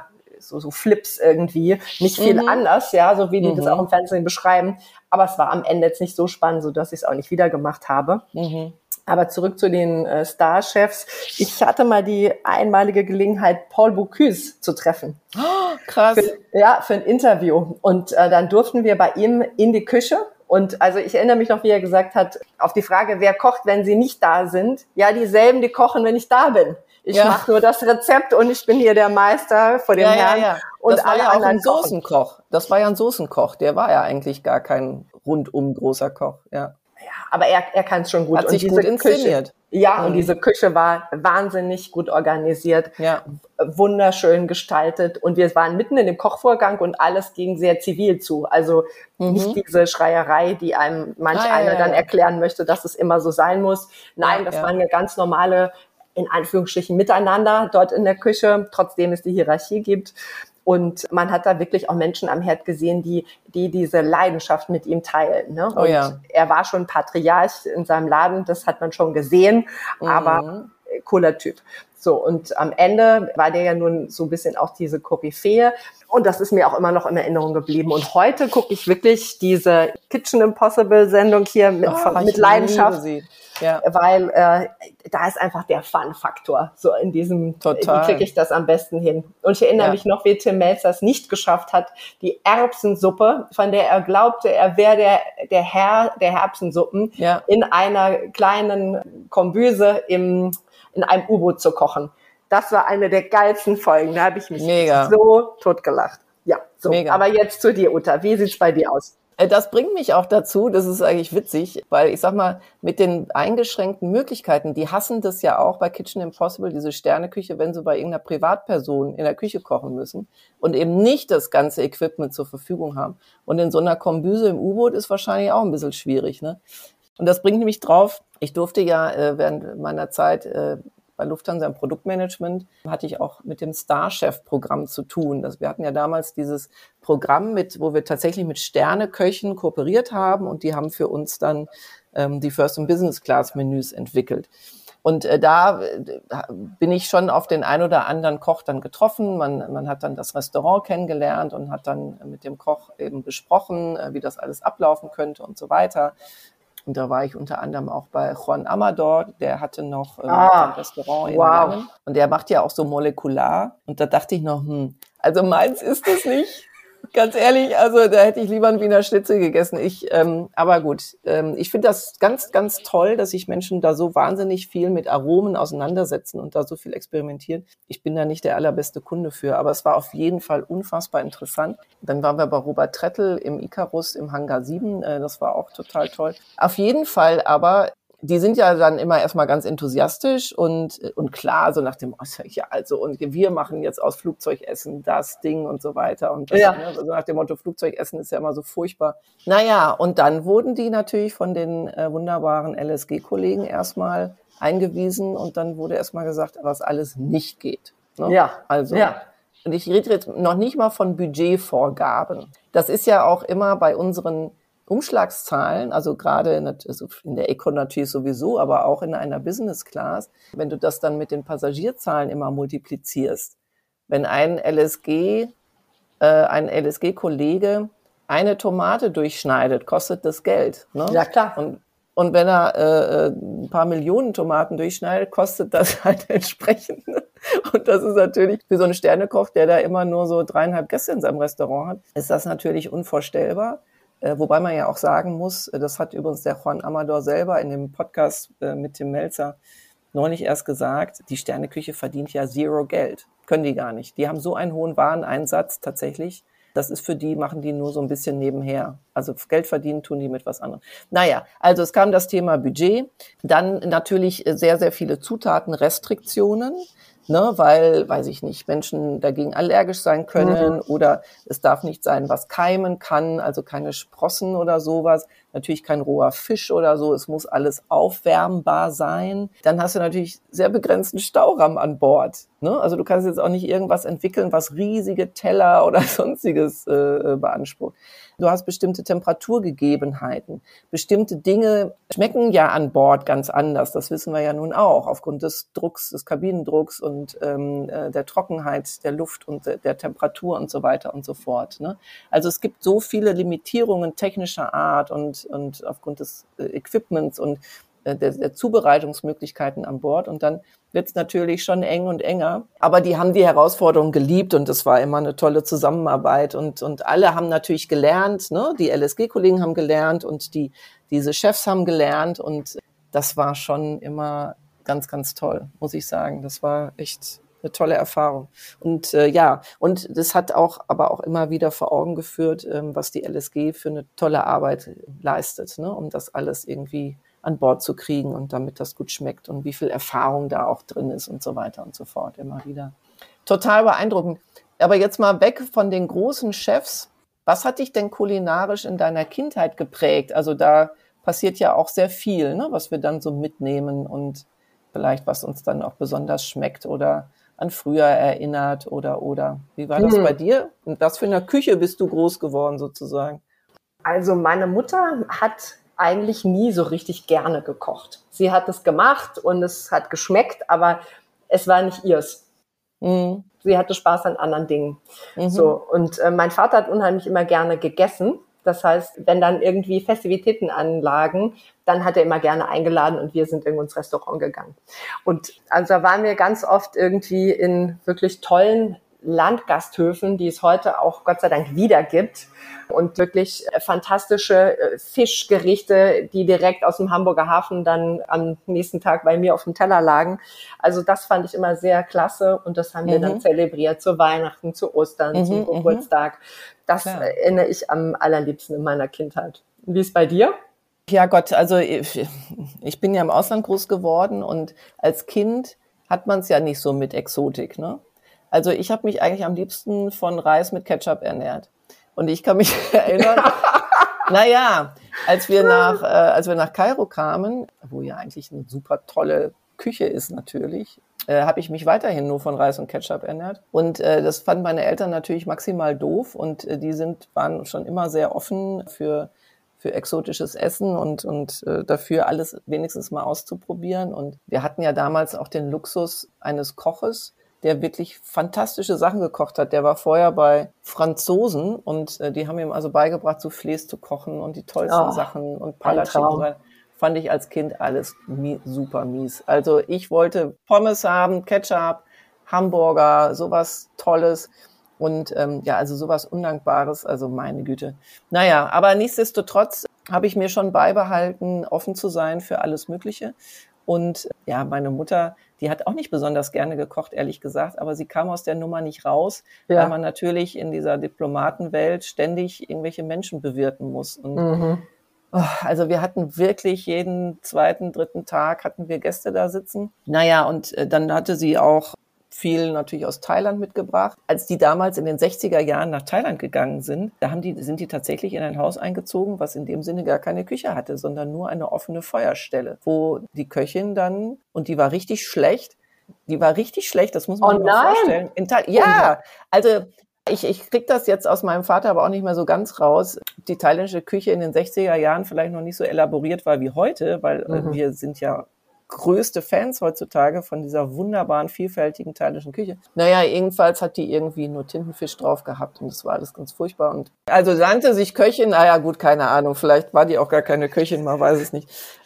so Flips irgendwie, nicht viel anders, so wie die das auch im Fernsehen beschreiben. Aber es war am Ende jetzt nicht so spannend, so dass ich es auch nicht wieder gemacht habe. Aber zurück zu den Star-Chefs. Ich hatte mal die einmalige Gelegenheit, Paul Bocuse zu treffen. Oh, krass. Für ein Interview. Und dann durften wir bei ihm in die Küche. Und also ich erinnere mich noch, wie er gesagt hat, auf die Frage, wer kocht, wenn sie nicht da sind? Ja, dieselben, die kochen, wenn ich da bin. Ich mache nur das Rezept und ich bin hier der Meister vor dem Herrn. Ja. Und das war alle ja auch anderen ein Soßenkoch. Das war ja ein Soßenkoch. Der war ja eigentlich gar kein rundum großer Koch. Ja. Aber er kann es schon gut. Hat sich gut inszeniert. Und diese Küche war wahnsinnig gut organisiert, wunderschön gestaltet. Und wir waren mitten in dem Kochvorgang und alles ging sehr zivil zu. Also nicht diese Schreierei, die einem einer dann erklären möchte, dass es immer so sein muss. Nein, das waren ja ganz normale, in Anführungsstrichen, Miteinander dort in der Küche, trotzdem es die Hierarchie gibt. Und man hat da wirklich auch Menschen am Herd gesehen, die diese Leidenschaft mit ihm teilen. Ne? Und er war schon Patriarch in seinem Laden, das hat man schon gesehen, aber cooler Typ. So, und am Ende war der ja nun so ein bisschen auch diese Koryphäe. Und das ist mir auch immer noch in Erinnerung geblieben. Und heute gucke ich wirklich diese Kitchen Impossible Sendung hier mit Leidenschaft. Weil da ist einfach der Fun-Faktor. So in diesem, wie kriege ich das am besten hin? Und ich erinnere mich noch, wie Tim Melzer es nicht geschafft hat, die Erbsensuppe, von der er glaubte, er wäre der Herr der Erbsensuppen, in einer kleinen Kombüse in einem U-Boot zu kochen. Das war eine der geilsten Folgen. Da habe ich mich so totgelacht. Ja, so. Mega. Aber jetzt zu dir, Uta. Wie sieht's bei dir aus? Das bringt mich auch dazu, das ist eigentlich witzig, weil ich sag mal, mit den eingeschränkten Möglichkeiten, die hassen das ja auch bei Kitchen Impossible, diese Sterneküche, wenn sie bei irgendeiner Privatperson in der Küche kochen müssen und eben nicht das ganze Equipment zur Verfügung haben. Und in so einer Kombüse im U-Boot ist wahrscheinlich auch ein bisschen schwierig, ne? Und das bringt mich drauf, ich durfte ja während meiner Zeit bei Lufthansa im Produktmanagement hatte ich auch mit dem Star-Chef-Programm zu tun. Wir hatten ja damals dieses Programm, wo wir tatsächlich mit Sterneköchen kooperiert haben und die haben für uns dann die First- und Business-Class-Menüs entwickelt. Und da bin ich schon auf den ein oder anderen Koch dann getroffen. Man hat dann das Restaurant kennengelernt und hat dann mit dem Koch eben besprochen, wie das alles ablaufen könnte und so weiter. Und da war ich unter anderem auch bei Juan Amador, der hatte noch ein Restaurant in Langen. Und der macht ja auch so molekular. Und da dachte ich noch, also meins ist es nicht. Ganz ehrlich, also da hätte ich lieber einen Wiener Schnitzel gegessen. Aber gut, ich finde das ganz, ganz toll, dass sich Menschen da so wahnsinnig viel mit Aromen auseinandersetzen und da so viel experimentieren. Ich bin da nicht der allerbeste Kunde für, aber es war auf jeden Fall unfassbar interessant. Dann waren wir bei Robert Trettel im Icarus im Hangar 7, das war auch total toll. Auf jeden Fall aber, die sind ja dann immer erstmal ganz enthusiastisch und klar, so nach dem, und wir machen jetzt aus Flugzeugessen das Ding und so weiter. Und das, so nach dem Motto, Flugzeugessen ist ja immer so furchtbar. Naja, und dann wurden die natürlich von den wunderbaren LSG-Kollegen erstmal eingewiesen und dann wurde erstmal gesagt, was alles nicht geht. Ne? Ja, also. Ja. Und ich rede jetzt noch nicht mal von Budgetvorgaben. Das ist ja auch immer bei unseren Umschlagszahlen, also gerade in der Econ natürlich sowieso, aber auch in einer Business Class, wenn du das dann mit den Passagierzahlen immer multiplizierst, wenn ein LSG-Kollege eine Tomate durchschneidet, kostet das Geld. Ne? Ja, klar. Und wenn er ein paar Millionen Tomaten durchschneidet, kostet das halt entsprechend. Und das ist natürlich für so einen Sternekoch, der da immer nur so 3,5 Gäste in seinem Restaurant hat, ist das natürlich unvorstellbar. Wobei man ja auch sagen muss, das hat übrigens der Juan Amador selber in dem Podcast mit Tim Melzer neulich erst gesagt, die Sterneküche verdient ja 0 Geld. Können die gar nicht. Die haben so einen hohen Wareneinsatz tatsächlich. Das ist für die, machen die nur so ein bisschen nebenher. Also Geld verdienen tun die mit was anderem. Naja, also es kam das Thema Budget. Dann natürlich sehr, sehr viele Zutatenrestriktionen. Ne, weil, weiß ich nicht, Menschen dagegen allergisch sein können oder es darf nicht sein, was keimen kann, also keine Sprossen oder sowas, natürlich kein roher Fisch oder so, es muss alles aufwärmbar sein. Dann hast du natürlich sehr begrenzten Stauraum an Bord. Ne? Also du kannst jetzt auch nicht irgendwas entwickeln, was riesige Teller oder sonstiges beansprucht. Du hast bestimmte Temperaturgegebenheiten. Bestimmte Dinge schmecken ja an Bord ganz anders. Das wissen wir ja nun auch, aufgrund des Drucks, des Kabinendrucks und der Trockenheit der Luft und der Temperatur und so weiter und so fort. Ne? Also es gibt so viele Limitierungen technischer Art und aufgrund des Equipments und der Zubereitungsmöglichkeiten an Bord. Und dann wird es natürlich schon eng und enger. Aber die haben die Herausforderung geliebt und es war immer eine tolle Zusammenarbeit. Und alle haben natürlich gelernt, ne? Die LSG-Kollegen haben gelernt und diese Chefs haben gelernt. Und das war schon immer ganz, ganz toll, muss ich sagen. Das war echt eine tolle Erfahrung. Und und das hat aber auch immer wieder vor Augen geführt, was die LSG für eine tolle Arbeit leistet, ne? Um das alles irgendwie an Bord zu kriegen und damit das gut schmeckt und wie viel Erfahrung da auch drin ist und so weiter und so fort. Immer wieder total beeindruckend. Aber jetzt mal weg von den großen Chefs. Was hat dich denn kulinarisch in deiner Kindheit geprägt? Also da passiert ja auch sehr viel, ne, was wir dann so mitnehmen und vielleicht was uns dann auch besonders schmeckt oder an früher erinnert oder. Wie war das bei dir? Und was für eine Küche bist du groß geworden sozusagen? Also meine Mutter hat eigentlich nie so richtig gerne gekocht. Sie hat es gemacht und es hat geschmeckt, aber es war nicht ihrs. Sie hatte Spaß an anderen Dingen. So, und mein Vater hat unheimlich immer gerne gegessen. Das heißt, wenn dann irgendwie Festivitäten anlagen, dann hat er immer gerne eingeladen und wir sind irgendwo ins Restaurant gegangen. Und also da waren wir ganz oft irgendwie in wirklich tollen Landgasthöfen, die es heute auch Gott sei Dank wieder gibt und wirklich fantastische Fischgerichte, die direkt aus dem Hamburger Hafen dann am nächsten Tag bei mir auf dem Teller lagen. Also das fand ich immer sehr klasse und das haben wir dann zelebriert zu Weihnachten, zu Ostern, zum Geburtstag. Das erinnere ich am allerliebsten in meiner Kindheit. Wie ist bei dir? Ja Gott, also ich bin ja im Ausland groß geworden und als Kind hat man es ja nicht so mit Exotik, ne? Also ich habe mich eigentlich am liebsten von Reis mit Ketchup ernährt. Und ich kann mich erinnern, als wir nach Kairo kamen, wo ja eigentlich eine super tolle Küche ist natürlich, habe ich mich weiterhin nur von Reis und Ketchup ernährt. Und das fanden meine Eltern natürlich maximal doof und waren schon immer sehr offen für exotisches Essen und dafür alles wenigstens mal auszuprobieren. Und wir hatten ja damals auch den Luxus eines Koches, der wirklich fantastische Sachen gekocht hat. Der war vorher bei Franzosen und die haben ihm also beigebracht, Soufflés zu kochen und die tollsten Sachen und Palatschinken und so weiter. Fand ich als Kind alles super mies. Also ich wollte Pommes haben, Ketchup, Hamburger, sowas Tolles und also sowas Undankbares, also meine Güte. Naja, aber nichtsdestotrotz habe ich mir schon beibehalten, offen zu sein für alles Mögliche. Und ja, meine Mutter, die hat auch nicht besonders gerne gekocht, ehrlich gesagt, aber sie kam aus der Nummer nicht raus, weil man natürlich in dieser Diplomatenwelt ständig irgendwelche Menschen bewirten muss. Und also wir hatten wirklich jeden zweiten, dritten Tag hatten wir Gäste da sitzen. Naja, und dann hatte sie auch viel natürlich aus Thailand mitgebracht. Als die damals in den 60er Jahren nach Thailand gegangen sind, sind die tatsächlich in ein Haus eingezogen, was in dem Sinne gar keine Küche hatte, sondern nur eine offene Feuerstelle, wo die Köchin dann, und die war richtig schlecht, das muss man sich mal vorstellen. Also ich krieg das jetzt aus meinem Vater aber auch nicht mehr so ganz raus. Die thailändische Küche in den 60er Jahren vielleicht noch nicht so elaboriert war wie heute, weil wir sind ja größte Fans heutzutage von dieser wunderbaren, vielfältigen thailändischen Küche. Naja, jedenfalls hat die irgendwie nur Tintenfisch drauf gehabt und das war alles ganz furchtbar. Und also nannte sich Köchin, naja gut, keine Ahnung, vielleicht war die auch gar keine Köchin, man weiß es nicht.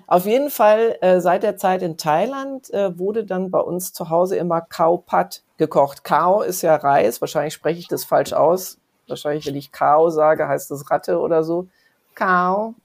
Auf jeden Fall, seit der Zeit in Thailand wurde dann bei uns zu Hause immer Khao Pad gekocht. Khao ist ja Reis, wahrscheinlich spreche ich das falsch aus. Wahrscheinlich, wenn ich Khao sage, heißt das Ratte oder so. Khao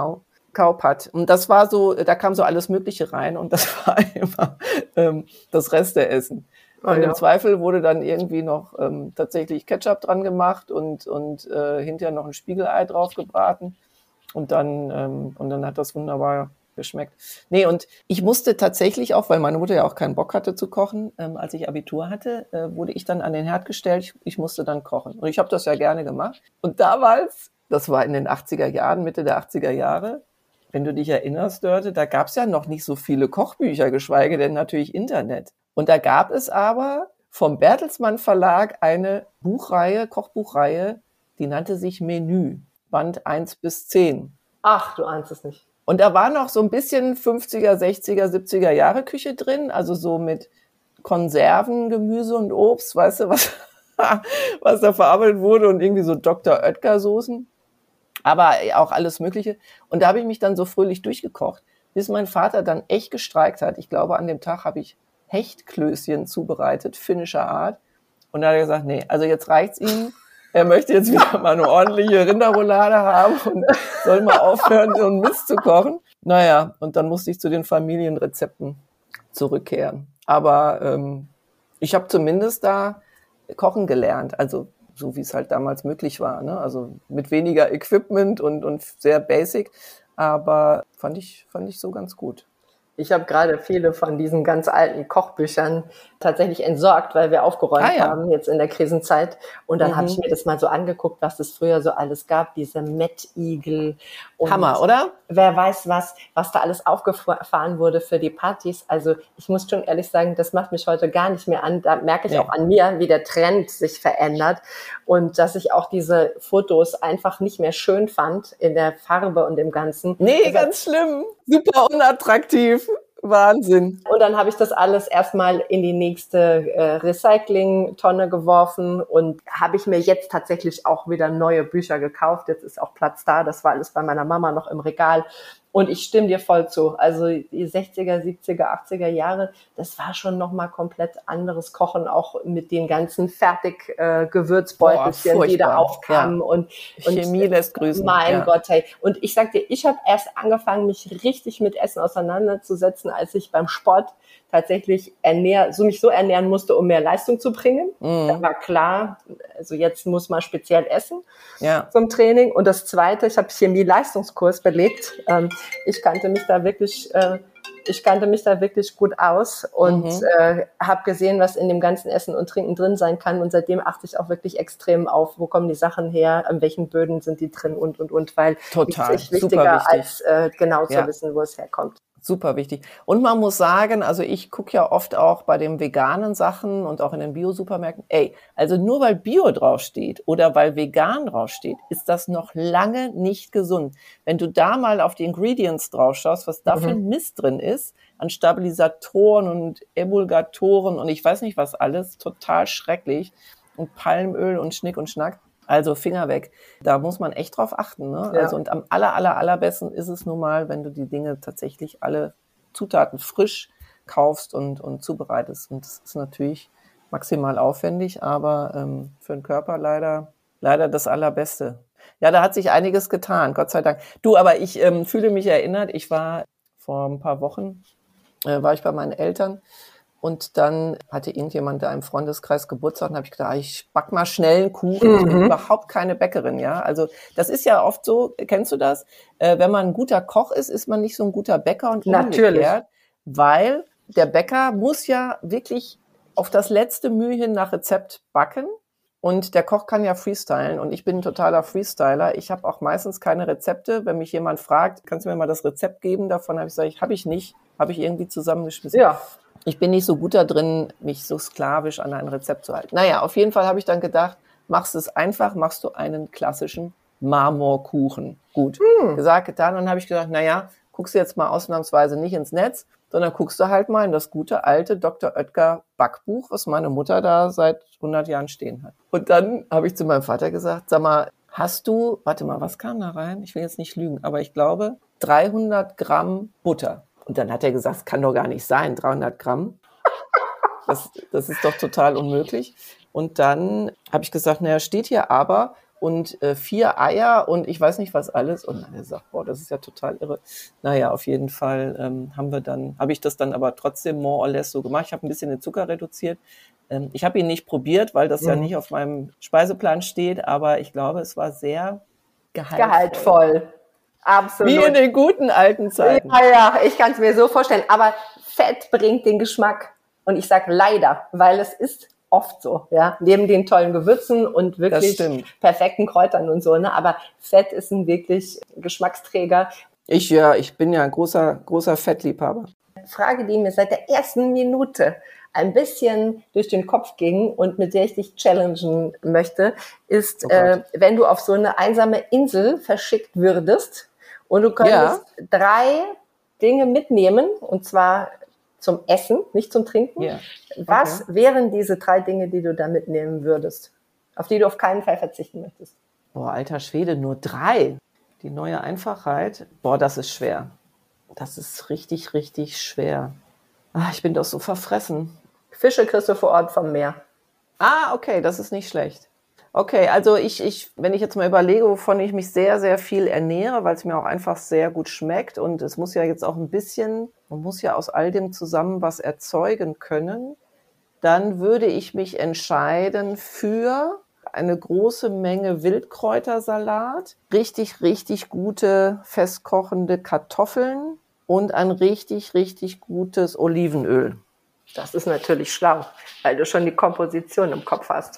Pad. Und das war so, da kam so alles Mögliche rein und das war immer das Resteessen. Und im Zweifel wurde dann irgendwie noch tatsächlich Ketchup dran gemacht und hinterher noch ein Spiegelei drauf gebraten. Und dann hat das wunderbar geschmeckt. Nee, und ich musste tatsächlich auch, weil meine Mutter ja auch keinen Bock hatte zu kochen, als ich Abitur hatte, wurde ich dann an den Herd gestellt. Ich musste dann kochen. Und ich habe das ja gerne gemacht. Und damals, das war in den 80er Jahren, Mitte der 80er Jahre, wenn du dich erinnerst, Dörte, da gab es ja noch nicht so viele Kochbücher, geschweige denn natürlich Internet. Und da gab es aber vom Bertelsmann Verlag eine Kochbuchreihe, die nannte sich Menü, Band 1 bis 10. Ach, du ahnst es nicht. Und da war noch so ein bisschen 50er, 60er, 70er Jahre Küche drin, also so mit Konserven, Gemüse und Obst, weißt du, was da verarbeitet wurde und irgendwie so Dr. Oetker-Soßen, aber auch alles Mögliche. Und da habe ich mich dann so fröhlich durchgekocht, bis mein Vater dann echt gestreikt hat. Ich glaube, an dem Tag habe ich Hechtklößchen zubereitet, finnischer Art. Und da hat er gesagt, nee, also jetzt reicht's ihm. Er möchte jetzt wieder mal eine ordentliche Rinderroulade haben und soll mal aufhören, so einen Mist zu kochen. Naja, und dann musste ich zu den Familienrezepten zurückkehren. Aber ich habe zumindest da kochen gelernt, also so wie es halt damals möglich war, ne? Also mit weniger Equipment und sehr basic, aber fand ich so ganz gut. Ich habe gerade viele von diesen ganz alten Kochbüchern tatsächlich entsorgt, weil wir aufgeräumt haben jetzt in der Krisenzeit. Und dann habe ich mir das mal so angeguckt, was es früher so alles gab, diese Mettigel. Hammer, oder? Wer weiß was da alles aufgefahren wurde für die Partys. Also ich muss schon ehrlich sagen, das macht mich heute gar nicht mehr an. Da merke ich auch an mir, wie der Trend sich verändert und dass ich auch diese Fotos einfach nicht mehr schön fand in der Farbe und dem Ganzen. Nee, also, ganz schlimm. Super unattraktiv. Wahnsinn. Und dann habe ich das alles erstmal in die nächste Recycling-Tonne geworfen und habe ich mir jetzt tatsächlich auch wieder neue Bücher gekauft. Jetzt ist auch Platz da. Das war alles bei meiner Mama noch im Regal. Und ich stimme dir voll zu. Also die 60er, 70er, 80er Jahre, das war schon nochmal komplett anderes Kochen, auch mit den ganzen Fertig-Gewürzbeutelchen, die da aufkamen. Ja. Und Chemie lässt grüßen. Mein Gott, hey. Und ich sag dir, ich habe erst angefangen, mich richtig mit Essen auseinanderzusetzen, als ich beim Sport tatsächlich mich so ernähren musste, um mehr Leistung zu bringen. Da war klar, also jetzt muss man speziell essen zum Training. Und das Zweite, ich habe Chemie-Leistungskurs belegt. Ich kannte mich da wirklich gut aus und habe gesehen, was in dem ganzen Essen und Trinken drin sein kann. Und seitdem achte ich auch wirklich extrem auf, wo kommen die Sachen her, an welchen Böden sind die drin und, weil total nichts ist wichtiger als genau zu wissen, wo es herkommt. Super wichtig. Und man muss sagen, also ich gucke ja oft auch bei den veganen Sachen und auch in den Bio-Supermärkten, also nur weil Bio draufsteht oder weil vegan draufsteht, ist das noch lange nicht gesund. Wenn du da mal auf die Ingredients drauf schaust, was da für ein Mist drin ist, an Stabilisatoren und Emulgatoren und ich weiß nicht was alles, total schrecklich und Palmöl und Schnick und Schnack. Also Finger weg. Da muss man echt drauf achten, ne? Ja. Also und am allerbesten ist es nun mal, wenn du die Dinge tatsächlich alle Zutaten frisch kaufst und zubereitest. Und das ist natürlich maximal aufwendig, aber für den Körper leider das Allerbeste. Ja, da hat sich einiges getan, Gott sei Dank. Du, aber ich fühle mich erinnert, ich war vor ein paar Wochen, war ich bei meinen Eltern. Und dann hatte irgendjemand da im Freundeskreis Geburtstag und habe ich gedacht, ich back mal schnell einen Kuchen. Ich bin überhaupt keine Bäckerin, ja. Also das ist ja oft so, kennst du das? Wenn man ein guter Koch ist, ist man nicht so ein guter Bäcker und umgekehrt. Weil der Bäcker muss ja wirklich auf das letzte Mühe hin nach Rezept backen. Und der Koch kann ja freestylen und ich bin ein totaler Freestyler. Ich habe auch meistens keine Rezepte. Wenn mich jemand fragt, kannst du mir mal das Rezept geben? Davon habe ich gesagt, habe ich nicht. Habe ich irgendwie zusammengeschmissen. Ja. Ich bin nicht so gut da drin, mich so sklavisch an ein Rezept zu halten. Naja, auf jeden Fall habe ich dann gedacht, machst es einfach, machst du einen klassischen Marmorkuchen. Gut, gesagt, getan. Und dann habe ich gedacht, naja, guckst du jetzt mal ausnahmsweise nicht ins Netz, sondern guckst du halt mal in das gute alte Dr. Oetker Backbuch, was meine Mutter da seit 100 Jahren stehen hat. Und dann habe ich zu meinem Vater gesagt, sag mal, hast du, warte mal, was kam da rein? Ich will jetzt nicht lügen, aber ich glaube 300 Gramm Butter. Und dann hat er gesagt, das kann doch gar nicht sein, 300 Gramm. Das ist doch total unmöglich. Und dann habe ich gesagt, naja, steht hier aber und 4 Eier und ich weiß nicht was alles. Und dann hat er gesagt, boah, das ist ja total irre. Naja, auf jeden Fall habe ich das dann aber trotzdem more or less so gemacht. Ich habe ein bisschen den Zucker reduziert. Ich habe ihn nicht probiert, weil das ja nicht auf meinem Speiseplan steht, aber ich glaube, es war sehr Gehaltvoll. Absolut. Wie in den guten alten Zeiten. Ja, ich kann es mir so vorstellen. Aber Fett bringt den Geschmack. Und ich sage leider, weil es ist oft so, ja, neben den tollen Gewürzen und wirklich perfekten Kräutern und so, ne, aber Fett ist ein wirklich Geschmacksträger. Ich bin ja ein großer Fettliebhaber. Frage, die mir seit der ersten Minute ein bisschen durch den Kopf ging und mit der ich dich challengen möchte, ist, wenn du auf so eine einsame Insel verschickt würdest und du könntest 3 Dinge mitnehmen, und zwar zum Essen, nicht zum Trinken. Yeah. Was wären diese 3 Dinge, die du da mitnehmen würdest, auf die du auf keinen Fall verzichten möchtest? Boah, alter Schwede, nur 3. Die neue Einfachheit. Boah, das ist schwer. Das ist richtig, richtig schwer. Ich bin doch so verfressen. Fische kriegst du vor Ort vom Meer. Okay, das ist nicht schlecht. Okay, also wenn ich jetzt mal überlege, wovon ich mich sehr, sehr viel ernähre, weil es mir auch einfach sehr gut schmeckt und es muss ja jetzt auch ein bisschen, man muss ja aus all dem zusammen was erzeugen können, dann würde ich mich entscheiden für eine große Menge Wildkräutersalat, richtig, richtig gute festkochende Kartoffeln und ein richtig, richtig gutes Olivenöl. Das ist natürlich schlau, weil du schon die Komposition im Kopf hast.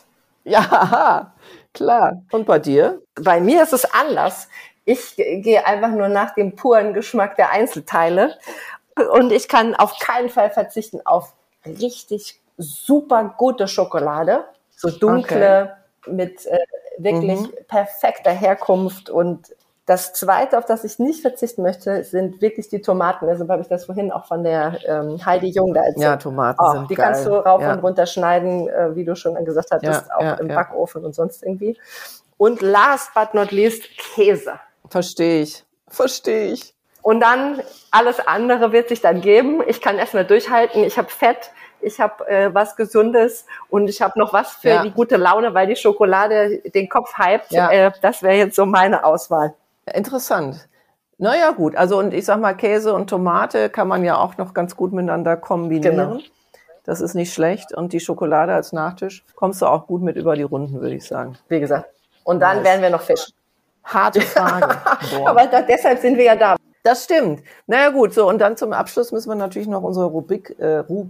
Ja, klar. Und bei dir? Bei mir ist es anders. Ich gehe einfach nur nach dem puren Geschmack der Einzelteile. Und ich kann auf keinen Fall verzichten auf richtig super gute Schokolade. So dunkle, mit wirklich perfekter Herkunft. Und das Zweite, auf das ich nicht verzichten möchte, sind wirklich die Tomaten. Also habe ich das vorhin auch von der Heidi Jung da erzählt. Ja, Tomaten sind die geil. Kannst du rauf und runter schneiden, wie du schon gesagt hattest, auch im Backofen und sonst irgendwie. Und last but not least, Käse. Verstehe ich. Und dann alles andere wird sich dann geben. Ich kann erstmal durchhalten. Ich habe Fett, ich habe was Gesundes und ich habe noch was für die gute Laune, weil die Schokolade den Kopf hypt. Ja. Das wäre jetzt so meine Auswahl. Interessant. Naja, gut. Also, und ich sag mal, Käse und Tomate kann man ja auch noch ganz gut miteinander kombinieren. Genau. Das ist nicht schlecht. Und die Schokolade als Nachtisch kommst du auch gut mit über die Runden, würde ich sagen. Wie gesagt. Und dann werden wir noch fischen. Harte Frage. Aber deshalb sind wir ja da. Das stimmt. Naja, gut. So, und dann zum Abschluss müssen wir natürlich noch unserer Rubrik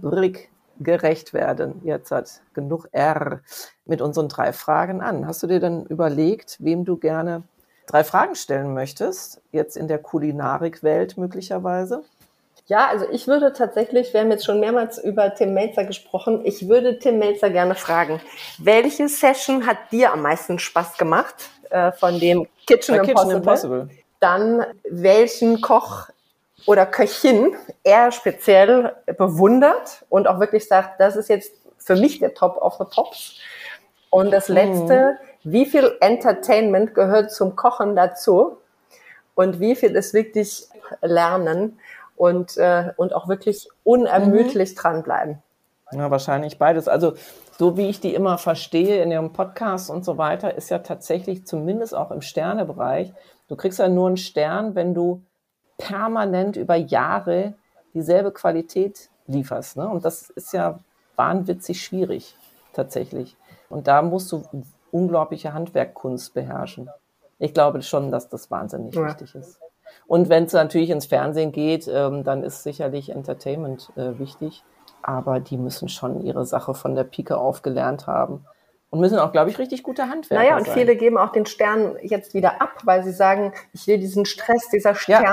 gerecht werden. Jetzt hat genug R mit unseren 3 Fragen an. Hast du dir dann überlegt, wem du gerne 3 Fragen stellen möchtest, jetzt in der Kulinarikwelt möglicherweise? Ja, also ich würde tatsächlich, wir haben jetzt schon mehrmals über Tim Mälzer gesprochen, ich würde Tim Mälzer gerne fragen, welche Session hat dir am meisten Spaß gemacht von dem Kitchen Impossible? Dann welchen Koch oder Köchin er speziell bewundert und auch wirklich sagt, das ist jetzt für mich der Top of the Tops. Und das Letzte, wie viel Entertainment gehört zum Kochen dazu und wie viel ist wirklich Lernen und auch wirklich unermüdlich dranbleiben. Ja, wahrscheinlich beides. Also so wie ich die immer verstehe in ihrem Podcast und so weiter, ist ja tatsächlich zumindest auch im Sternebereich, du kriegst ja nur einen Stern, wenn du permanent über Jahre dieselbe Qualität lieferst. Ne? Und das ist ja wahnwitzig schwierig tatsächlich. Und da musst du unglaubliche Handwerkkunst beherrschen. Ich glaube schon, dass das wahnsinnig wichtig ist. Und wenn es natürlich ins Fernsehen geht, dann ist sicherlich Entertainment wichtig. Aber die müssen schon ihre Sache von der Pike auf gelernt haben. Und müssen auch, glaube ich, richtig gute Handwerker sein. Und viele geben auch den Stern jetzt wieder ab, weil sie sagen, ich will diesen Stress dieser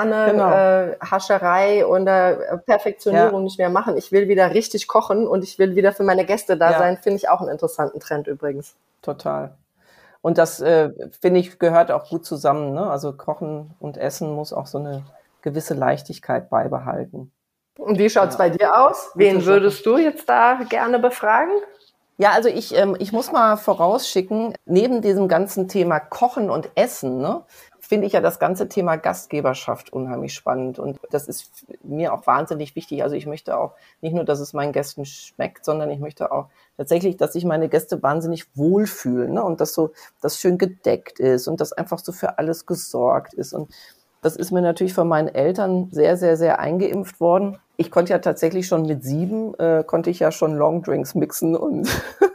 Sterne-Hascherei und Perfektionierung nicht mehr machen. Ich will wieder richtig kochen und ich will wieder für meine Gäste da sein. Finde ich auch einen interessanten Trend übrigens. Total. Und das, finde ich, gehört auch gut zusammen. Ne? Also Kochen und Essen muss auch so eine gewisse Leichtigkeit beibehalten. Und wie schaut's bei dir aus? Wen würdest du jetzt da gerne befragen? Ja, also ich muss mal vorausschicken, neben diesem ganzen Thema Kochen und Essen, ne, finde ich ja das ganze Thema Gastgeberschaft unheimlich spannend. Und das ist mir auch wahnsinnig wichtig. Also ich möchte auch nicht nur, dass es meinen Gästen schmeckt, sondern ich möchte auch tatsächlich, dass sich meine Gäste wahnsinnig wohlfühlen, ne, und dass so, das schön gedeckt ist und dass einfach so für alles gesorgt ist. Und das ist mir natürlich von meinen Eltern sehr, sehr, sehr eingeimpft worden. Ich konnte ja tatsächlich schon mit 7, konnte ich ja schon Longdrinks mixen und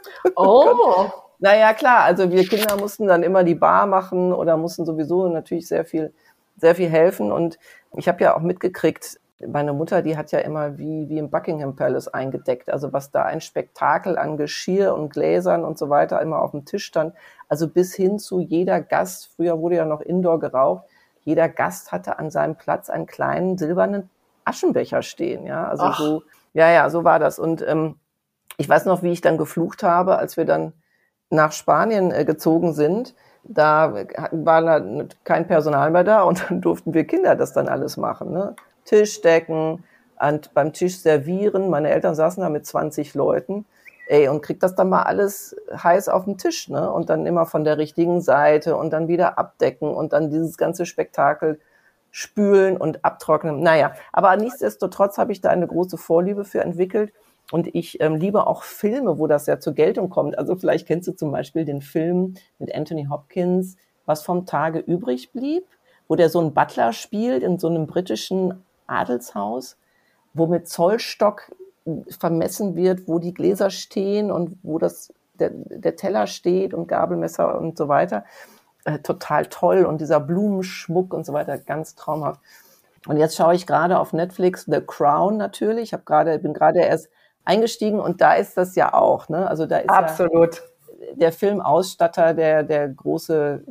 Oh. naja, klar, also wir Kinder mussten dann immer die Bar machen oder mussten sowieso natürlich sehr viel helfen. Und ich habe ja auch mitgekriegt, meine Mutter, die hat ja immer wie im Buckingham Palace eingedeckt. Also was da ein Spektakel an Geschirr und Gläsern und so weiter immer auf dem Tisch stand. Also bis hin zu jeder Gast, früher wurde ja noch Indoor geraucht, jeder Gast hatte an seinem Platz einen kleinen silbernen Aschenbecher stehen. Ja, also Ach. so, ja, so war das. Und ich weiß noch, wie ich dann geflucht habe, als wir dann nach Spanien gezogen sind. Da war da kein Personal mehr da und dann durften wir Kinder das dann alles machen. Ne? Tisch decken, und beim Tisch servieren. Meine Eltern saßen da mit 20 Leuten. Ey, und kriegt das dann mal alles heiß auf den Tisch, ne? Und dann immer von der richtigen Seite und dann wieder abdecken und dann dieses ganze Spektakel spülen und abtrocknen. Naja, aber nichtsdestotrotz habe ich da eine große Vorliebe für entwickelt. Und ich liebe auch Filme, wo das ja zur Geltung kommt. Also vielleicht kennst du zum Beispiel den Film mit Anthony Hopkins, Was vom Tage übrig blieb, wo der so einen Butler spielt in so einem britischen Adelshaus, wo mit Zollstock vermessen wird, wo die Gläser stehen und wo der Teller steht und Gabelmesser und so weiter. Total toll. Und dieser Blumenschmuck und so weiter, ganz traumhaft. Und jetzt schaue ich gerade auf Netflix The Crown natürlich. Bin gerade erst eingestiegen und da ist das ja auch, ne? Also da ist Absolut. ja der Filmausstatter, der große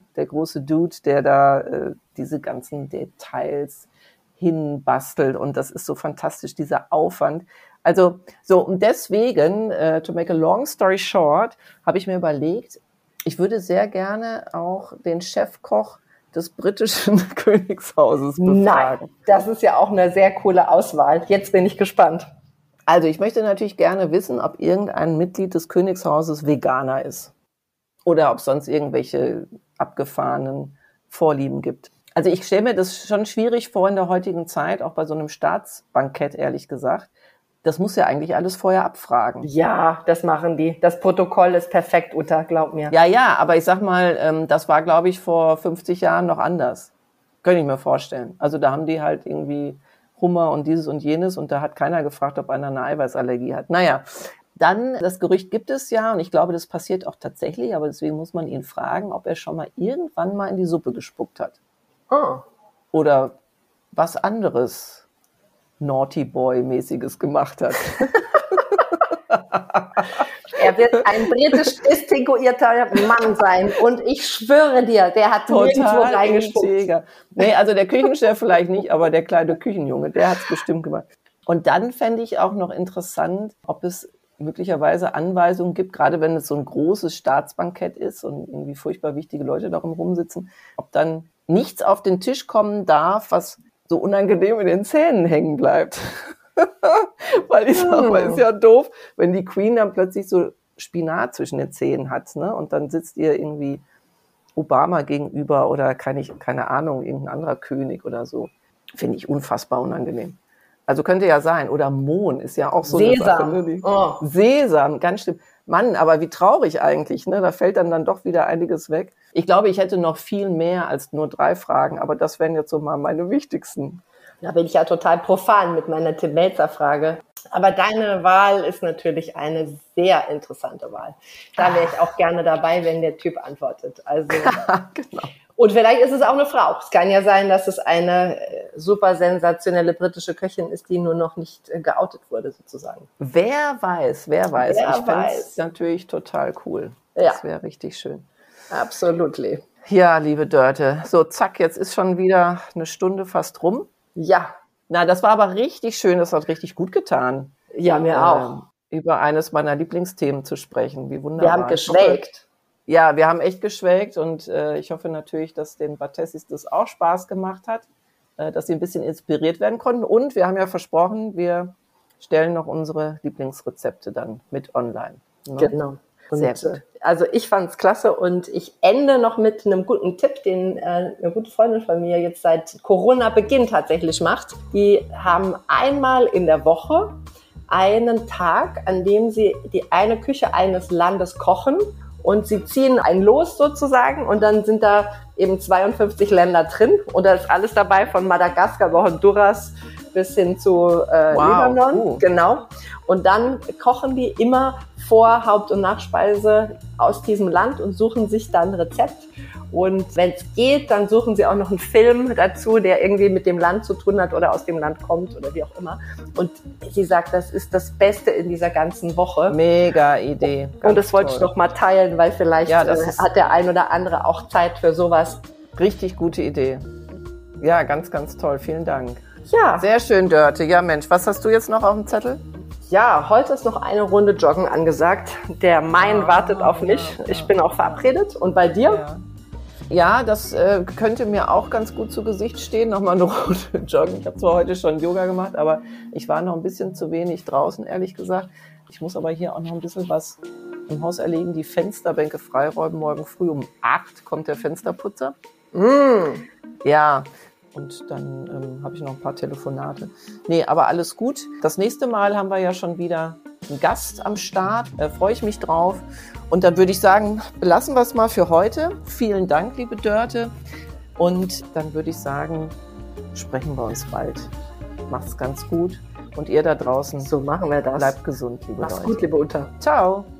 Dude, der da diese ganzen Details hinbastelt und das ist so fantastisch, dieser Aufwand. Also so, und deswegen, to make a long story short, habe ich mir überlegt, ich würde sehr gerne auch den Chefkoch des britischen Königshauses befragen. Nein, das ist ja auch eine sehr coole Auswahl. Jetzt bin ich gespannt. Also ich möchte natürlich gerne wissen, ob irgendein Mitglied des Königshauses Veganer ist oder ob es sonst irgendwelche abgefahrenen Vorlieben gibt. Also ich stelle mir das schon schwierig vor in der heutigen Zeit, auch bei so einem Staatsbankett, ehrlich gesagt. Das muss ja eigentlich alles vorher abfragen. Ja, das machen die. Das Protokoll ist perfekt, Uta, glaub mir. Ja, aber ich sag mal, das war, glaube ich, vor 50 Jahren noch anders. Könnte ich mir vorstellen. Also da haben die halt irgendwie Hummer und dieses und jenes und da hat keiner gefragt, ob einer eine Eiweißallergie hat. Naja, dann, das Gerücht gibt es ja und ich glaube, das passiert auch tatsächlich, aber deswegen muss man ihn fragen, ob er schon mal irgendwann mal in die Suppe gespuckt hat. Oh. Oder was anderes Naughty Boy-mäßiges gemacht hat. Er wird ein britisch distinguierter Mann sein und ich schwöre dir, der hat nirgendwo reingespuckt. Integer. Nee, also der Küchenchef vielleicht nicht, aber der kleine Küchenjunge, der hat es bestimmt gemacht. Und dann fände ich auch noch interessant, ob es möglicherweise Anweisungen gibt, gerade wenn es so ein großes Staatsbankett ist und irgendwie furchtbar wichtige Leute darum rumsitzen, ob dann nichts auf den Tisch kommen darf, was so unangenehm in den Zähnen hängen bleibt. Weil ich sag mal, ist ja doof, wenn die Queen dann plötzlich so Spinat zwischen den Zähnen hat, ne? Und dann sitzt ihr irgendwie Obama gegenüber oder keine Ahnung, irgendein anderer König oder so. Finde ich unfassbar unangenehm. Also könnte ja sein. Oder Mohn ist ja auch so Sesam. eine Sache. Ne? Sesam, ganz schlimm. Mann, aber wie traurig eigentlich, ne? Da fällt dann doch wieder einiges weg. Ich glaube, ich hätte noch viel mehr als nur 3 Fragen, aber das wären jetzt so mal meine wichtigsten. Da bin ich ja total profan mit meiner Tim Melzer-Frage. Aber deine Wahl ist natürlich eine sehr interessante Wahl. Da wäre ich auch gerne dabei, wenn der Typ antwortet. Also, genau. Und vielleicht ist es auch eine Frau. Es kann ja sein, dass es eine super sensationelle britische Köchin ist, die nur noch nicht geoutet wurde, sozusagen. Wer weiß. Ich fände es natürlich total cool. Ja. Das wäre richtig schön. Absolutely. Ja, liebe Dörte. So, zack, jetzt ist schon wieder eine Stunde fast rum. Ja. Na, das war aber richtig schön. Das hat richtig gut getan. Ja, mir auch. Über eines meiner Lieblingsthemen zu sprechen. Wie wunderbar. Wir haben geschwelgt. Ja, wir haben echt geschwelgt und ich hoffe natürlich, dass den Bartessis das auch Spaß gemacht hat, dass sie ein bisschen inspiriert werden konnten. Und wir haben ja versprochen, wir stellen noch unsere Lieblingsrezepte dann mit online. Ne? Genau. Und, Sehr gut. also ich fand es klasse und ich ende noch mit einem guten Tipp, den eine gute Freundin von mir jetzt seit Corona-Beginn tatsächlich macht. Die haben einmal in der Woche einen Tag, an dem sie die eine Küche eines Landes kochen und sie ziehen ein Los sozusagen und dann sind da eben 52 Länder drin und da ist alles dabei von Madagaskar über Honduras bis hin zu Libanon. Genau. Und dann kochen die immer vor Haupt- und Nachspeise aus diesem Land und suchen sich dann ein Rezept. Und wenn es geht, dann suchen sie auch noch einen Film dazu, der irgendwie mit dem Land zu tun hat oder aus dem Land kommt oder wie auch immer. Und sie sagt, das ist das Beste in dieser ganzen Woche. Mega Idee. Und das wollte ich noch mal teilen, weil vielleicht hat der ein oder andere auch Zeit für sowas. Richtig gute Idee. Ja, ganz, ganz toll. Vielen Dank. Ja. Sehr schön, Dörte. Ja, Mensch, was hast du jetzt noch auf dem Zettel? Ja, heute ist noch eine Runde Joggen angesagt. Der Main wartet auf mich. Ich bin auch verabredet. Und bei dir? Ja, das könnte mir auch ganz gut zu Gesicht stehen. Nochmal eine Runde Joggen. Ich habe zwar heute schon Yoga gemacht, aber ich war noch ein bisschen zu wenig draußen, ehrlich gesagt. Ich muss aber hier auch noch ein bisschen was im Haus erledigen. Die Fensterbänke freiräumen. Morgen früh um 8 kommt der Fensterputzer. Ja. Und dann habe ich noch ein paar Telefonate. Nee, aber alles gut. Das nächste Mal haben wir ja schon wieder einen Gast am Start. Freue ich mich drauf. Und dann würde ich sagen, belassen wir es mal für heute. Vielen Dank, liebe Dörte. Und dann würde ich sagen, sprechen wir uns bald. Macht's ganz gut. Und ihr da draußen, so machen wir das. Bleibt gesund, liebe Leute. Macht's gut, liebe Uta. Ciao.